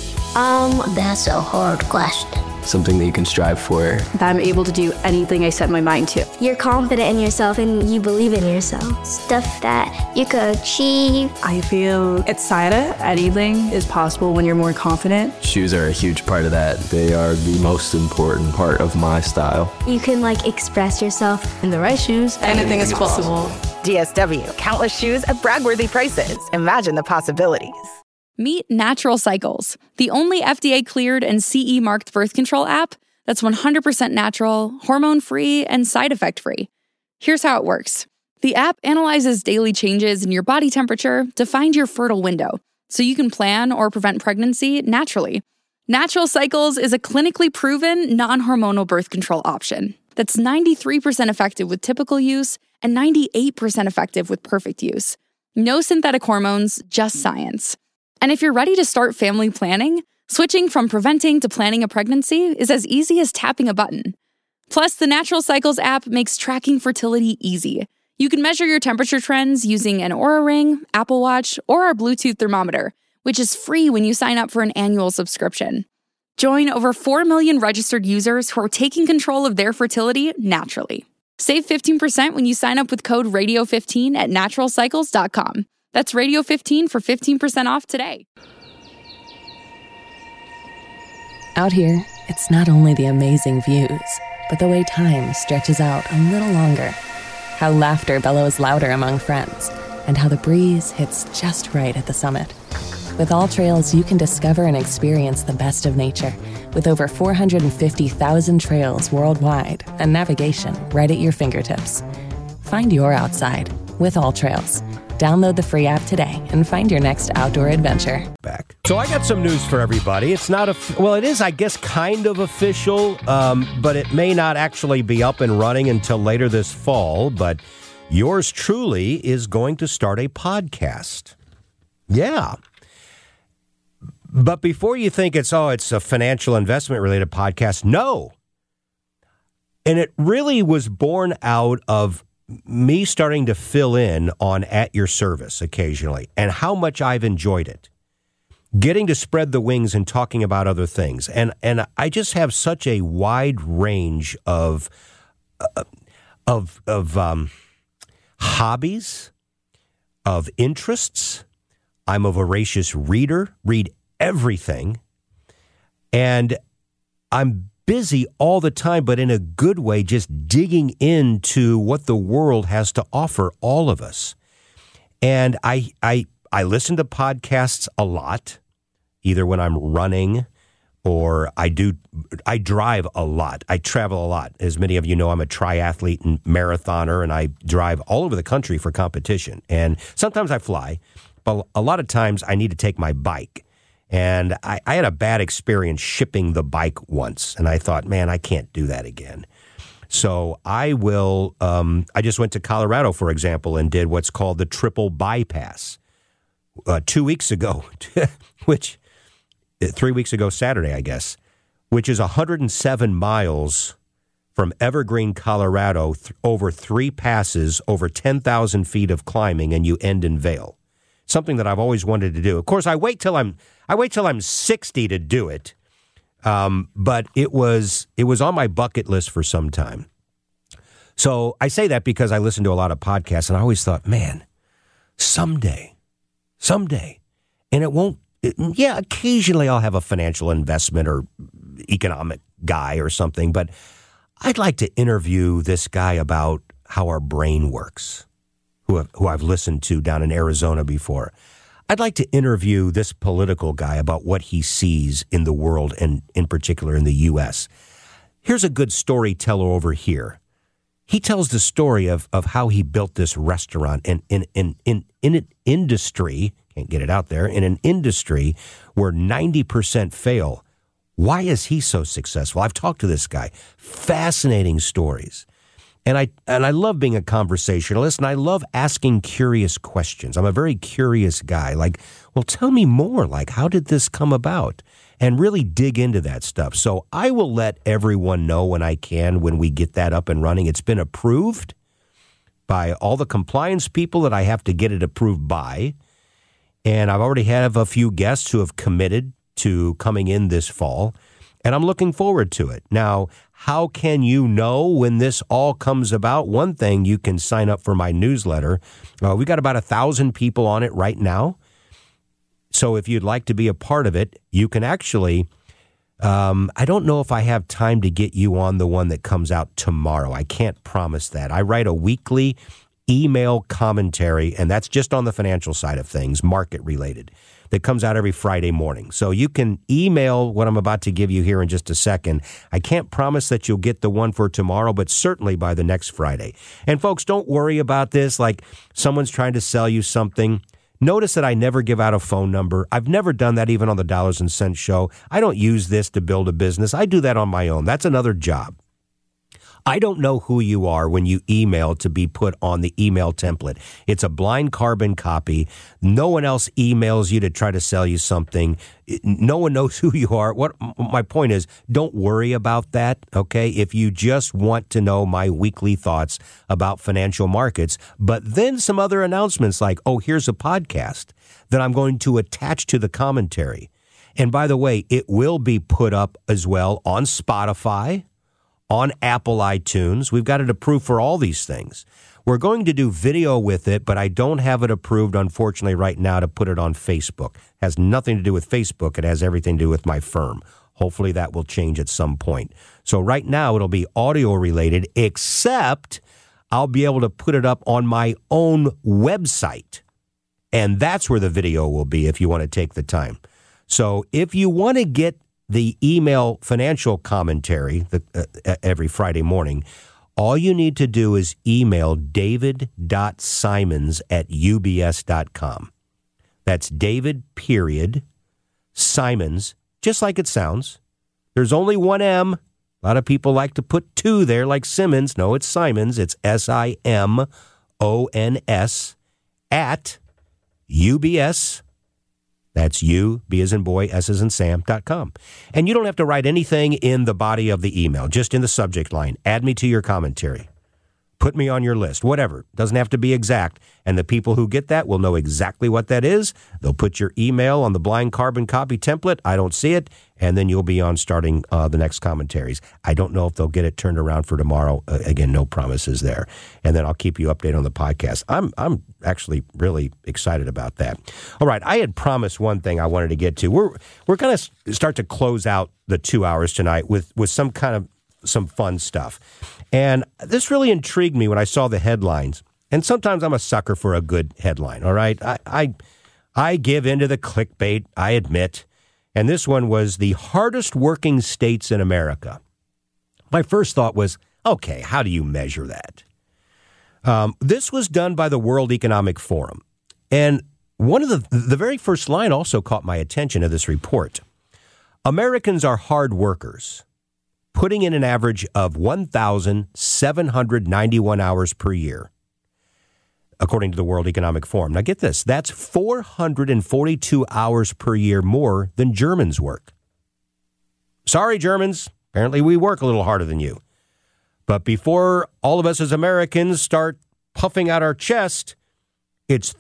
That's a hard question. Something that you can strive for. That I'm able to do anything I set my mind to. You're confident in yourself and you believe in yourself. Stuff that you could achieve. I feel excited. Anything is possible when you're more confident. Shoes are a huge part of that. They are the most important part of my style. You can express yourself. In the right shoes, anything is possible. DSW, countless shoes at brag-worthy prices. Imagine the possibilities. Meet Natural Cycles, the only FDA-cleared and CE-marked birth control app that's 100% natural, hormone-free, and side effect-free. Here's how it works. The app analyzes daily changes in your body temperature to find your fertile window, so you can plan or prevent pregnancy naturally. Natural Cycles is a clinically proven, non-hormonal birth control option that's 93% effective with typical use and 98% effective with perfect use. No synthetic hormones, just science. And if you're ready to start family planning, switching from preventing to planning a pregnancy is as easy as tapping a button. Plus, the Natural Cycles app makes tracking fertility easy. You can measure your temperature trends using an Oura Ring, Apple Watch, or our Bluetooth thermometer, which is free when you sign up for an annual subscription. Join over 4 million registered users who are taking control of their fertility naturally. Save 15% when you sign up with code RADIO15 at naturalcycles.com. That's Radio15 for 15% off today. Out here, it's not only the amazing views, but the way time stretches out a little longer. How laughter bellows louder among friends, and how the breeze hits just right at the summit. With All Trails, you can discover and experience the best of nature, with over 450,000 trails worldwide and navigation right at your fingertips. Find your outside with All Trails. Download the free app today and find your next outdoor adventure. Back. So I got some news for everybody. It's not it is, I guess, kind of official, but it may not actually be up and running until later this fall. But yours truly is going to start a podcast. Yeah. But before you think it's a financial investment related podcast, no. And it really was born out of me starting to fill in on At Your Service occasionally and how much I've enjoyed it. Getting to spread the wings and talking about other things. And I just have such a wide range of hobbies, of interests. I'm a voracious reader, read everything. And I'm busy all the time, but in a good way, just digging into what the world has to offer all of us. And I listen to podcasts a lot, either when I'm running or I drive a lot. I travel a lot. As many of you know, I'm a triathlete and marathoner, and I drive all over the country for competition. And sometimes I fly, but a lot of times I need to take my bike. And I had a bad experience shipping the bike once, and I thought, man, I can't do that again. So I will, I just went to Colorado, for example, and did what's called the triple bypass 2 weeks ago, 3 weeks ago Saturday, I guess, which is 107 miles from Evergreen, Colorado, over 3 passes, over 10,000 feet of climbing, and you end in Vail. Something that I've always wanted to do. Of course, I wait till I'm 60 to do it. But it was on my bucket list for some time. So I say that because I listen to a lot of podcasts, and I always thought, man, someday, and it won't. Occasionally I'll have a financial investment or economic guy or something, but I'd like to interview this guy about how our brain works, who I've listened to down in Arizona before. I'd like to interview this political guy about what he sees in the world and in particular in the U.S. Here's a good storyteller over here. He tells the story of how he built this restaurant and in an industry, can't get it out there, in an industry where 90% fail. Why is he so successful? I've talked to this guy. Fascinating stories. And I love being a conversationalist, and I love asking curious questions. I'm a very curious guy. Like, well, tell me more. Like, how did this come about? And really dig into that stuff. So I will let everyone know when I can, when we get that up and running. It's been approved by all the compliance people that I have to get it approved by. And I've already have a few guests who have committed to coming in this fall. And I'm looking forward to it. Now, how can you know when this all comes about? One thing, you can sign up for my newsletter. We got about 1,000 people on it right now. So if you'd like to be a part of it, you can actually, I don't know if I have time to get you on the one that comes out tomorrow. I can't promise that. I write a weekly email commentary, and that's just on the financial side of things, market related, that comes out every Friday morning. So you can email what I'm about to give you here in just a second. I can't promise that you'll get the one for tomorrow, but certainly by the next Friday. And folks, don't worry about this like someone's trying to sell you something. Notice that I never give out a phone number. I've never done that even on the Dollars and Cents show. I don't use this to build a business. I do that on my own. That's another job. I don't know who you are when you email to be put on the email template. It's a blind carbon copy. No one else emails you to try to sell you something. No one knows who you are. What my point is, don't worry about that, okay? If you just want to know my weekly thoughts about financial markets, but then some other announcements like, oh, here's a podcast that I'm going to attach to the commentary. And by the way, it will be put up as well on Spotify, on Apple iTunes. We've got it approved for all these things. We're going to do video with it, but I don't have it approved, unfortunately, right now to put it on Facebook. It has nothing to do with Facebook. It has everything to do with my firm. Hopefully that will change at some point. So right now it'll be audio related, except I'll be able to put it up on my own website. And that's where the video will be if you want to take the time. So if you want to get the email financial commentary every Friday morning, all you need to do is email david.simons@ubs.com. That's David, Simons, just like it sounds. There's only one M. A lot of people like to put two there like Simmons. No, it's Simons. It's SIMONS at UBS. That's U, B as in boy, S as in Sam.com. And you don't have to write anything in the body of the email, just in the subject line. Add me to your commentary. Put me on your list, whatever. Doesn't have to be exact. And the people who get that will know exactly what that is. They'll put your email on the blind carbon copy template. I don't see it. And then you'll be on starting the next commentaries. I don't know if they'll get it turned around for tomorrow. Again, no promises there. And then I'll keep you updated on the podcast. I'm actually really excited about that. All right, I had promised one thing I wanted to get to. We're going to start to close out the 2 hours tonight with some fun stuff. And this really intrigued me when I saw the headlines. And sometimes I'm a sucker for a good headline, all right? I give into the clickbait, I admit. And this one was the hardest working states in America. My first thought was, okay, how do you measure that? This was done by the World Economic Forum. And one of the very first line also caught my attention of this report. Americans are hard workers, putting in an average of 1,791 hours per year, according to the World Economic Forum. Now get this, that's 442 hours per year more than Germans work. Sorry, Germans. Apparently we work a little harder than you. But before all of us as Americans start puffing out our chest, it's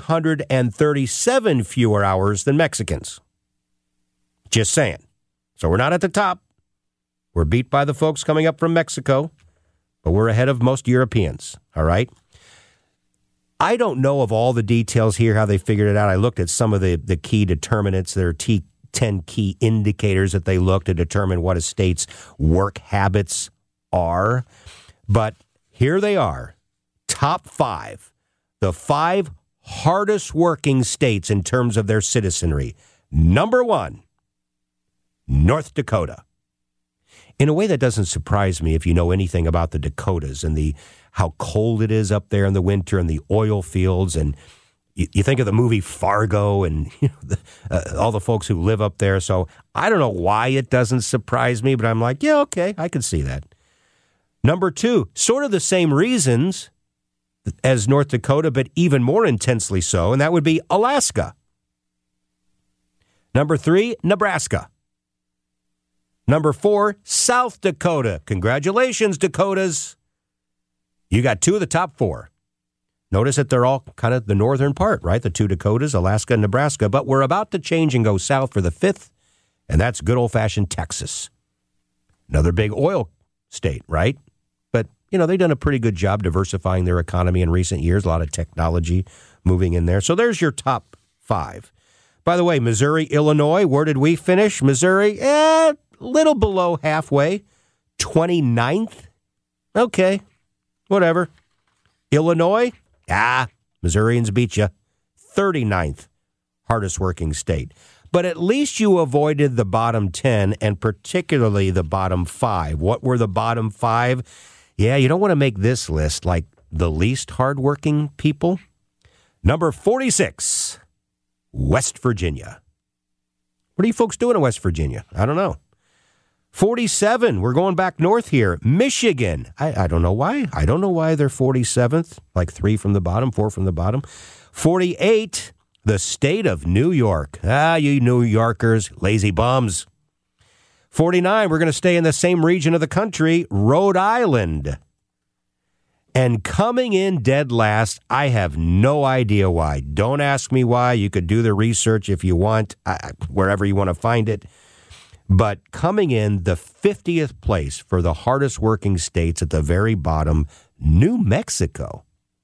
337 fewer hours than Mexicans. Just saying. So we're not at the top. We're beat by the folks coming up from Mexico, but we're ahead of most Europeans, all right? I don't know of all the details here, how they figured it out. I looked at some of the key determinants. There are 10 key indicators that they look to determine what a state's work habits are. But here they are, top 5, the 5 hardest working states in terms of their citizenry. Number 1, North Dakota. In a way that doesn't surprise me if you know anything about the Dakotas and how cold it is up there in the winter and the oil fields. And you think of the movie Fargo and all the folks who live up there. So I don't know why it doesn't surprise me, but I'm like, yeah, okay, I can see that. Number 2, sort of the same reasons as North Dakota, but even more intensely so, and that would be Alaska. Number 3, Nebraska. Number 4, South Dakota. Congratulations, Dakotas. You got 2 of the top 4. Notice that they're all kind of the northern part, right? The 2 Dakotas, Alaska and Nebraska. But we're about to change and go south for the 5th, and that's good old-fashioned Texas. Another big oil state, right? But, they've done a pretty good job diversifying their economy in recent years. A lot of technology moving in there. So there's your top 5. By the way, Missouri, Illinois, where did we finish? Missouri, little below halfway, 29th. Okay, whatever. Illinois, Missourians beat you. 39th, hardest working state. But at least you avoided the bottom 10 and particularly the bottom 5. What were the bottom 5? Yeah, you don't want to make this list like the least hardworking people. Number 46, West Virginia. What are you folks doing in West Virginia? I don't know. 47, we're going back north here. Michigan. I don't know why. I don't know why they're 47th, like 3 from the bottom, 4 from the bottom. 48, the state of New York. You New Yorkers, lazy bums. 49, we're going to stay in the same region of the country, Rhode Island. And coming in dead last, I have no idea why. Don't ask me why. You could do the research if you want, wherever you want to find it. But coming in the 50th place for the hardest working states at the very bottom, New Mexico.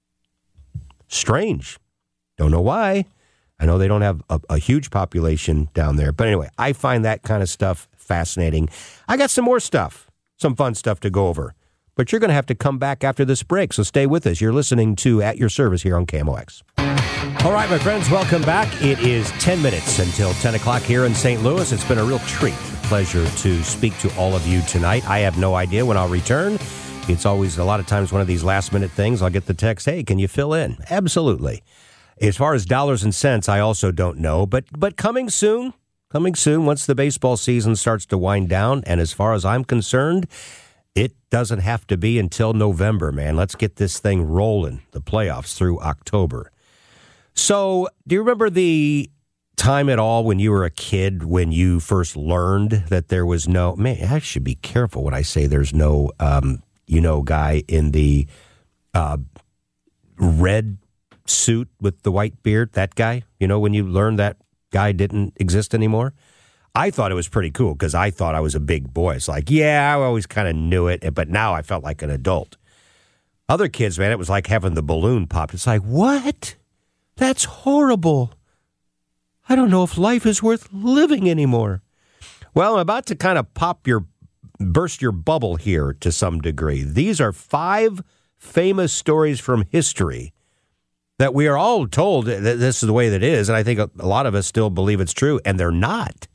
Strange. Don't know why. I know they don't have a huge population down there. But anyway, I find that kind of stuff fascinating. I got some more stuff, some fun stuff to go over. But you're going to have to come back after this break, so stay with us. You're listening to At Your Service here on KMOX. All right, my friends, welcome back. It is 10 minutes until 10 o'clock here in St. Louis. It's been a real treat, pleasure to speak to all of you tonight. I have no idea when I'll return. It's always a lot of times one of these last-minute things. I'll get the text, hey, can you fill in? Absolutely. As far as dollars and cents, I also don't know. But coming soon, once the baseball season starts to wind down. And as far as I'm concerned, it doesn't have to be until November, man. Let's get this thing rolling, the playoffs through October. So do you remember the time at all when you were a kid when you first learned that there was no, man, I should be careful when I say there's no, guy in the red suit with the white beard, that guy, when you learn that guy didn't exist anymore. I thought it was pretty cool because I thought I was a big boy. It's like, yeah, I always kind of knew it, but now I felt like an adult. Other kids, man, it was like having the balloon popped. It's like, what? That's horrible. I don't know if life is worth living anymore. Well, I'm about to kind of burst your bubble here to some degree. These are 5 famous stories from history that we are all told that this is the way that it is, and I think a lot of us still believe it's true, and they're not.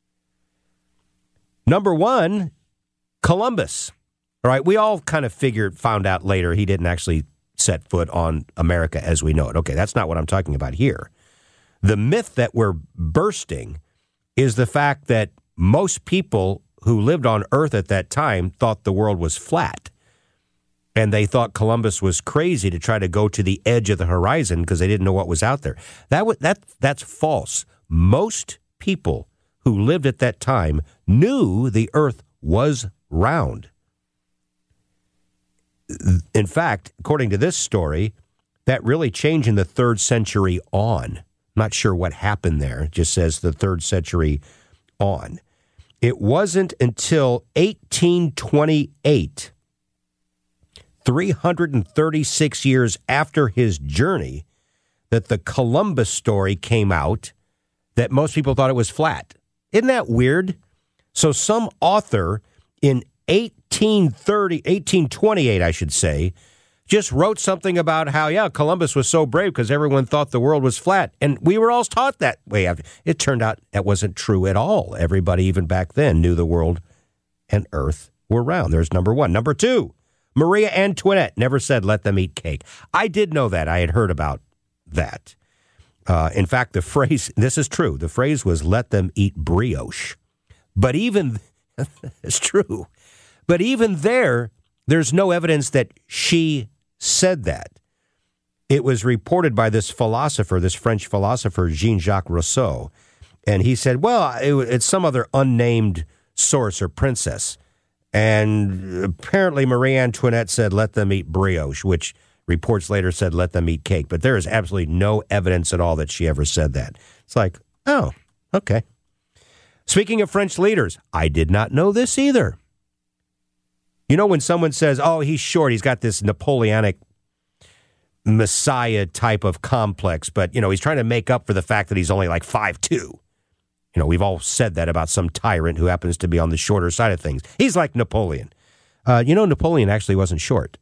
Number 1, Columbus. All right, we all kind of found out later he didn't actually set foot on America as we know it. Okay, that's not what I'm talking about here. The myth that we're bursting is the fact that most people who lived on Earth at that time thought the world was flat. And they thought Columbus was crazy to try to go to the edge of the horizon because they didn't know what was out there. That's false. Most people who lived at that time knew the Earth was round. In fact, according to this story, that really changed in the 3rd century on. I'm not sure what happened there. It just says the 3rd century on. It wasn't until 1828, 336 years after his journey, that the Columbus story came out that most people thought it was flat. Isn't that weird? So some author in 1828, I should say, just wrote something about how, Columbus was so brave because everyone thought the world was flat. And we were all taught that way. It turned out that wasn't true at all. Everybody, even back then, knew the world and Earth were round. There's number 1. Number 2, Maria Antoinette never said, let them eat cake. I did know that. I had heard about that. In fact, the phrase, this is true, the phrase was, let them eat brioche. But even, it's true. But even there's no evidence that she said that. It was reported by this French philosopher, Jean-Jacques Rousseau, and he said, well, it's some other unnamed source or princess. And apparently Marie Antoinette said, let them eat brioche, which reports later said, let them eat cake. But there is absolutely no evidence at all that she ever said that. It's like, oh, okay. Speaking of French leaders, I did not know this either. When someone says, oh, he's short, he's got this Napoleonic messiah type of complex, but, he's trying to make up for the fact that he's only like 5'2". We've all said that about some tyrant who happens to be on the shorter side of things. He's like Napoleon. Napoleon actually wasn't short.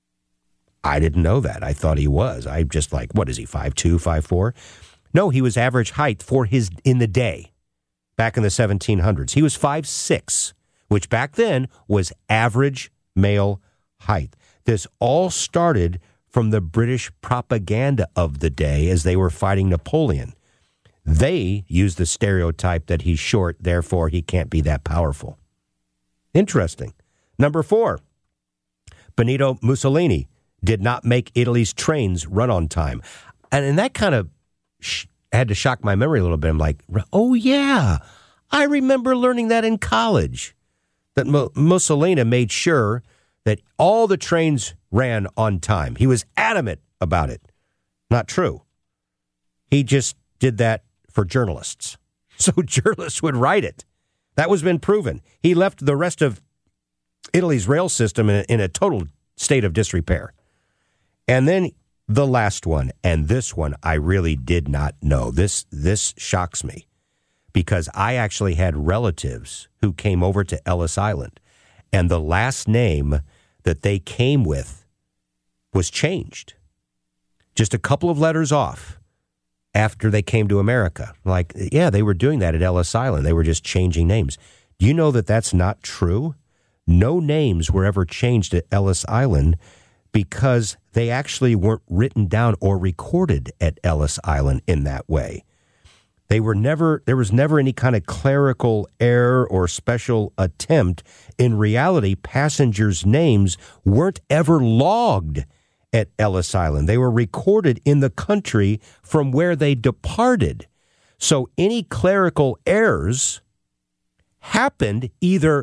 I didn't know that. I thought he was. I'm just like, what is he, 5'2", 5'4"? No, he was average height in the day, back in the 1700s. He was 5'6", which back then was average male height. This all started from the British propaganda of the day as they were fighting Napoleon. They used the stereotype that he's short, therefore he can't be that powerful. Interesting. Number 4, Benito Mussolini did not make Italy's trains run on time. And that kind of had to shock my memory a little bit. I'm like, oh yeah, I remember learning that in college. That Mussolini made sure that all the trains ran on time. He was adamant about it. Not true. He just did that for journalists. So journalists would write it. That was been proven. He left the rest of Italy's rail system in a total state of disrepair. And then the last one, and this one I really did not know. This shocks me because I actually had relatives who came over to Ellis Island, and the last name that they came with was changed. Just a couple of letters off after they came to America. Like, yeah, they were doing that at Ellis Island. They were just changing names. Do you know that that's not true? No names were ever changed at Ellis Island because they actually weren't written down or recorded at Ellis Island in that way. There was never any kind of clerical error or special attempt. In reality, passengers' names weren't ever logged at Ellis Island. They were recorded in the country from where they departed. So any clerical errors happened either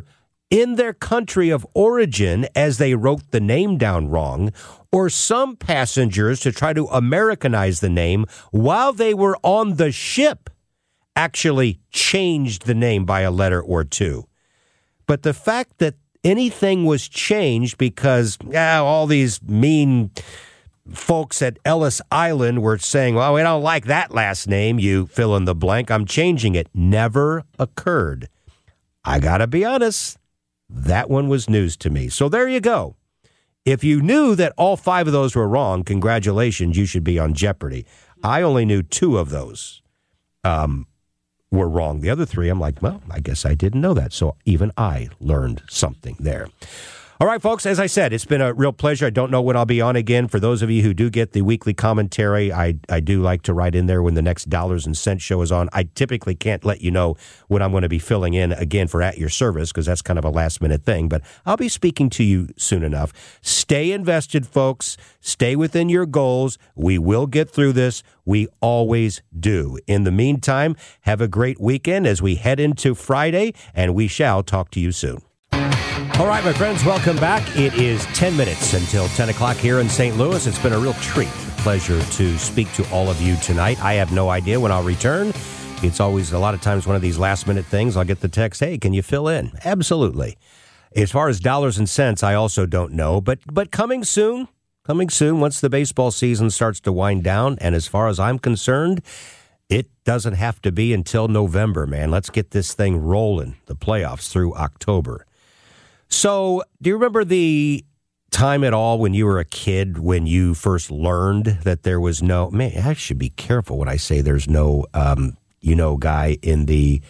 in their country of origin as they wrote the name down wrong, or some passengers to try to Americanize the name while they were on the ship actually changed the name by a letter or two. But the fact that anything was changed because all these mean folks at Ellis Island were saying, well, we don't like that last name, you fill in the blank, I'm changing it, never occurred. I gotta be honest, that one was news to me. So there you go. If you knew that all 5 of those were wrong, congratulations, you should be on Jeopardy. I only knew 2 of those were wrong. The other 3, I'm like, well, I guess I didn't know that. So even I learned something there. All right, folks, as I said, it's been a real pleasure. I don't know when I'll be on again. For those of you who do get the weekly commentary, I do like to write in there when the next Dollars and Cents show is on. I typically can't let you know when I'm going to be filling in again for At Your Service because that's kind of a last-minute thing. But I'll be speaking to you soon enough. Stay invested, folks. Stay within your goals. We will get through this. We always do. In the meantime, have a great weekend as we head into Friday, and we shall talk to you soon. All right, my friends, welcome back. It is 10 minutes until 10 o'clock here in St. Louis. It's been a real treat, pleasure to speak to all of you tonight. I have no idea when I'll return. It's always a lot of times one of these last-minute things. I'll get the text, hey, can you fill in? Absolutely. As far as Dollars and Cents, I also don't know, but coming soon once the baseball season starts to wind down. And as far as I'm concerned, it doesn't have to be until November, man. Let's get this thing rolling, the playoffs through October. So, do you remember the time at all when you were a kid when you first learned that there was no, man, I should be careful when I say there's no, guy in the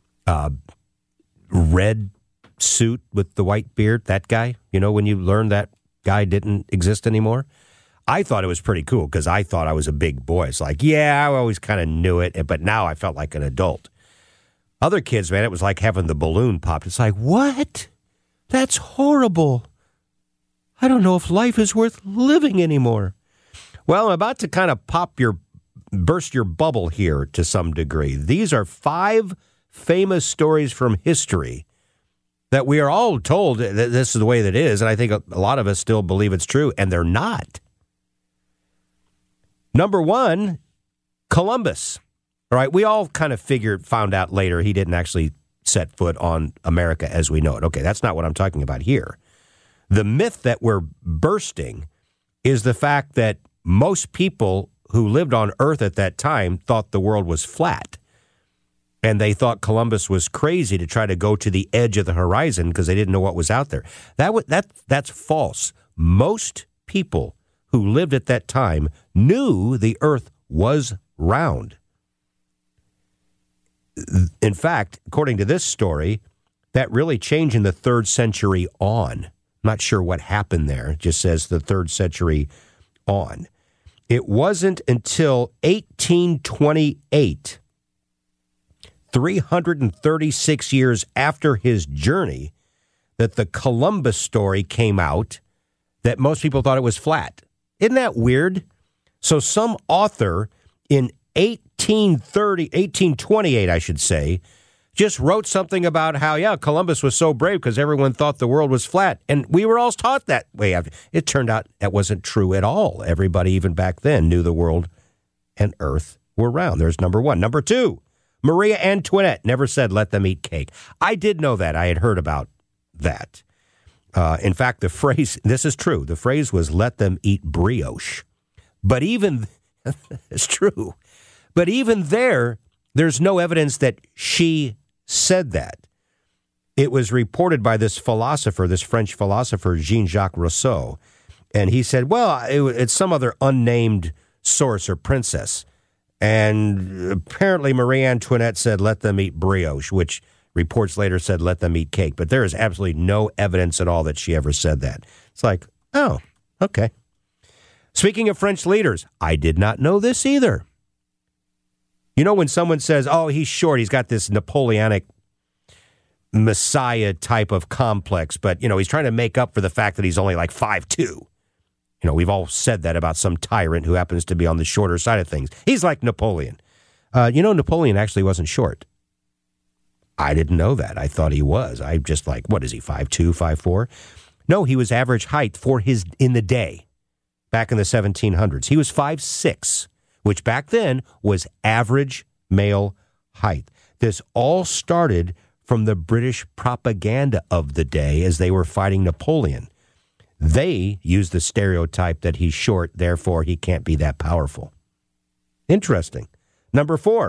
red suit with the white beard, that guy, when you learned that guy didn't exist anymore? I thought it was pretty cool because I thought I was a big boy. It's like, yeah, I always kind of knew it, but now I felt like an adult. Other kids, man, it was like having the balloon popped. It's like, what? That's horrible. I don't know if life is worth living anymore. Well, I'm about to kind of burst your bubble here to some degree. These are 5 famous stories from history that we are all told that this is the way that it is, and I think a lot of us still believe it's true, and they're not. Number 1, Columbus. All right, we all kind of found out later he didn't actually set foot on America as we know it. Okay, that's not what I'm talking about here. The myth that we're bursting is the fact that most people who lived on Earth at that time thought the world was flat. And they thought Columbus was crazy to try to go to the edge of the horizon because they didn't know what was out there. That's false. Most people who lived at that time knew the Earth was round. In fact, according to this story, that really changed in the 3rd century on. I'm not sure what happened there. It just says the 3rd century on. It wasn't until 1828, 336 years after his journey, that the Columbus story came out that most people thought it was flat. Isn't that weird? So some author in 1828, I should say, just wrote something about how, Columbus was so brave because everyone thought the world was flat. And we were all taught that way. It turned out that wasn't true at all. Everybody, even back then, knew the world and Earth were round. There's number 1. Number 2, Maria Antoinette never said, let them eat cake. I did know that. I had heard about that. In fact, the phrase, this is true, the phrase was, let them eat brioche. But even, it's true. But even there's no evidence that she said that. It was reported by this French philosopher, Jean-Jacques Rousseau. And he said, well, it's some other unnamed source or princess. And apparently Marie Antoinette said, let them eat brioche, which reports later said, let them eat cake. But there is absolutely no evidence at all that she ever said that. It's like, oh, okay. Speaking of French leaders, I did not know this either. You know, when someone says, oh, he's short, he's got this Napoleonic Messiah type of complex, but, he's trying to make up for the fact that he's only like 5'2". We've all said that about some tyrant who happens to be on the shorter side of things. He's like Napoleon. Napoleon actually wasn't short. I didn't know that. I thought he was. I'm just like, what is he, 5'2", 5'4"? No, he was average height in the day, back in the 1700s. He was 5'6", which back then was average male height. This all started from the British propaganda of the day as they were fighting Napoleon. They used the stereotype that he's short, therefore he can't be that powerful. Interesting. Number 4,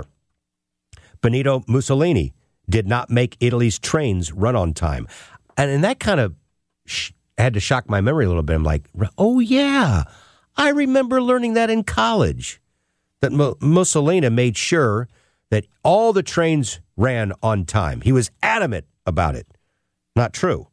Benito Mussolini did not make Italy's trains run on time. And that kind of had to shock my memory a little bit. I'm like, oh, yeah, I remember learning that in college, that Mussolini made sure that all the trains ran on time. He was adamant about it. Not true.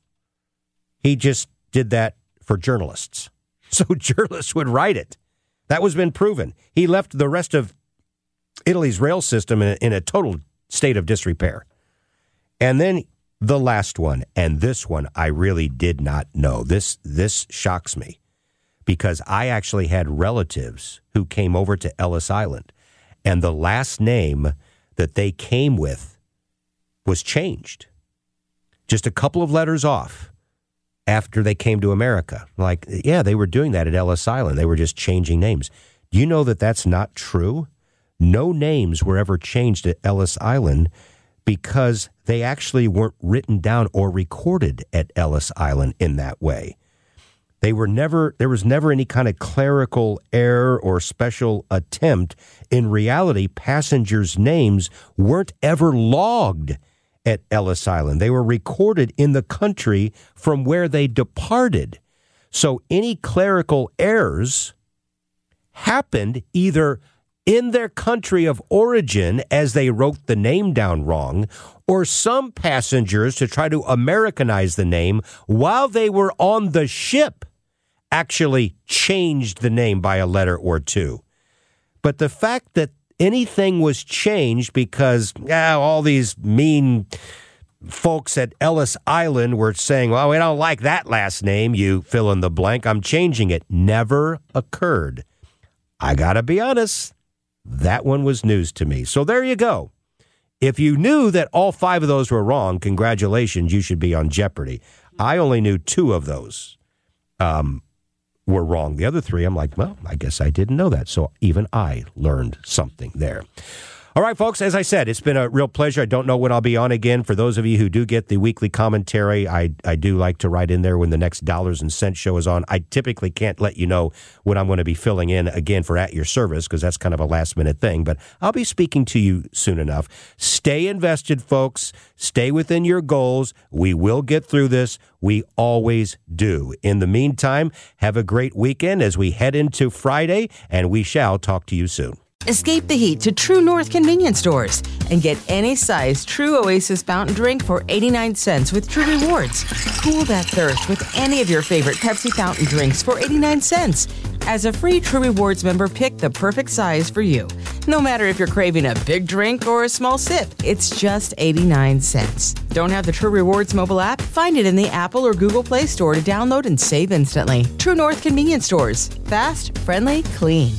He just did that for journalists. So journalists would write it. That was been proven. He left the rest of Italy's rail system in a total state of disrepair. And then the last one, and this one I really did not know. This shocks me because I actually had relatives who came over to Ellis Island, and the last name that they came with was changed. Just a couple of letters off after they came to America. Like, yeah, they were doing that at Ellis Island. They were just changing names. Do you know that that's not true? No names were ever changed at Ellis Island because they actually weren't written down or recorded at Ellis Island in that way. There was never any kind of clerical error or special attempt. In reality, passengers' names weren't ever logged at Ellis Island. They were recorded in the country from where they departed. So any clerical errors happened either in their country of origin as they wrote the name down wrong, or some passengers, to try to Americanize the name while they were on the ship, actually changed the name by a letter or two. But the fact that anything was changed because all these mean folks at Ellis Island were saying, well, we don't like that last name, you fill in the blank, I'm changing it, never occurred. I gotta be honest, that one was news to me. So there you go. If you knew that all 5 of those were wrong, congratulations, you should be on Jeopardy. I only knew 2 of those were wrong. The other 3, I'm like, well, I guess I didn't know that. So even I learned something there. All right, folks, as I said, it's been a real pleasure. I don't know when I'll be on again. For those of you who do get the weekly commentary, I do like to write in there when the next Dollars and Cents show is on. I typically can't let you know when I'm going to be filling in again for At Your Service because that's kind of a last-minute thing. But I'll be speaking to you soon enough. Stay invested, folks. Stay within your goals. We will get through this. We always do. In the meantime, have a great weekend as we head into Friday, and we shall talk to you soon. Escape the heat to True North convenience stores and get any size True Oasis fountain drink for 89 cents with True Rewards. Cool that thirst with any of your favorite Pepsi fountain drinks for 89 cents. As a free True Rewards member, pick the perfect size for you. No matter if you're craving a big drink or a small sip, it's just 89 cents. Don't have the True Rewards mobile app? Find it in the Apple or Google Play Store to download and save instantly. True North convenience stores. Fast, friendly, clean.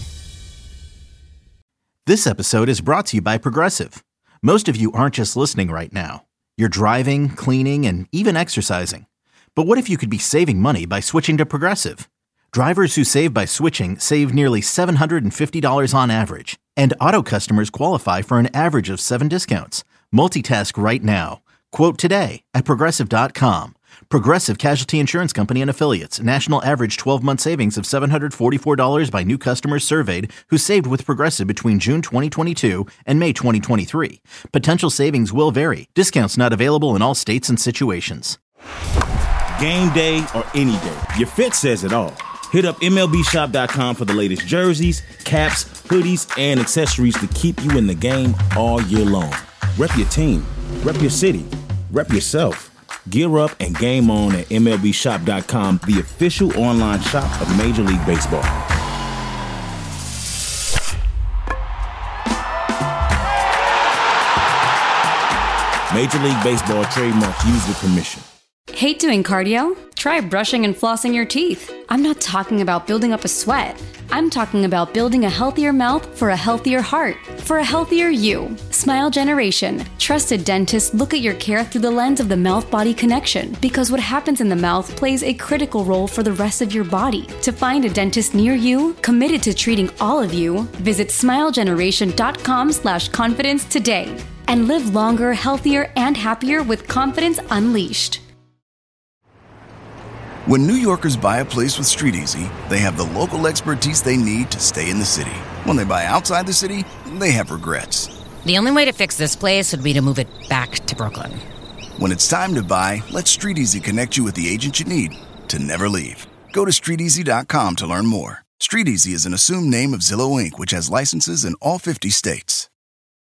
This episode is brought to you by Progressive. Most of you aren't just listening right now. You're driving, cleaning, and even exercising. But what if you could be saving money by switching to Progressive? Drivers who save by switching save nearly $750 on average. And auto customers qualify for an average of 7 discounts. Multitask right now. Quote today at Progressive.com. Progressive Casualty Insurance Company and Affiliates. National average 12-month savings of $744 by new customers surveyed who saved with Progressive between June 2022 and May 2023. Potential savings will vary. Discounts not available in all states and situations. Game day or any day, your fit says it all. Hit up MLBshop.com for the latest jerseys, caps, hoodies, and accessories to keep you in the game all year long. Rep your team, rep your city, rep yourself. Gear up and game on at MLBshop.com, the official online shop of Major League Baseball. Major League Baseball trademarks used with permission. Hate doing cardio? Try brushing and flossing your teeth. I'm not talking about building up a sweat. I'm talking about building a healthier mouth for a healthier heart, for a healthier you. Smile Generation. Trusted dentists look at your care through the lens of the mouth-body connection, because what happens in the mouth plays a critical role for the rest of your body. To find a dentist near you, committed to treating all of you, visit smilegeneration.com/confidence today. And live longer, healthier, and happier with Confidence Unleashed. When New Yorkers buy a place with StreetEasy, they have the local expertise they need to stay in the city. When they buy outside the city, they have regrets. The only way to fix this place would be to move it back to Brooklyn. When it's time to buy, let StreetEasy connect you with the agent you need to never leave. Go to StreetEasy.com to learn more. StreetEasy is an assumed name of Zillow Inc., which has licenses in all 50 states.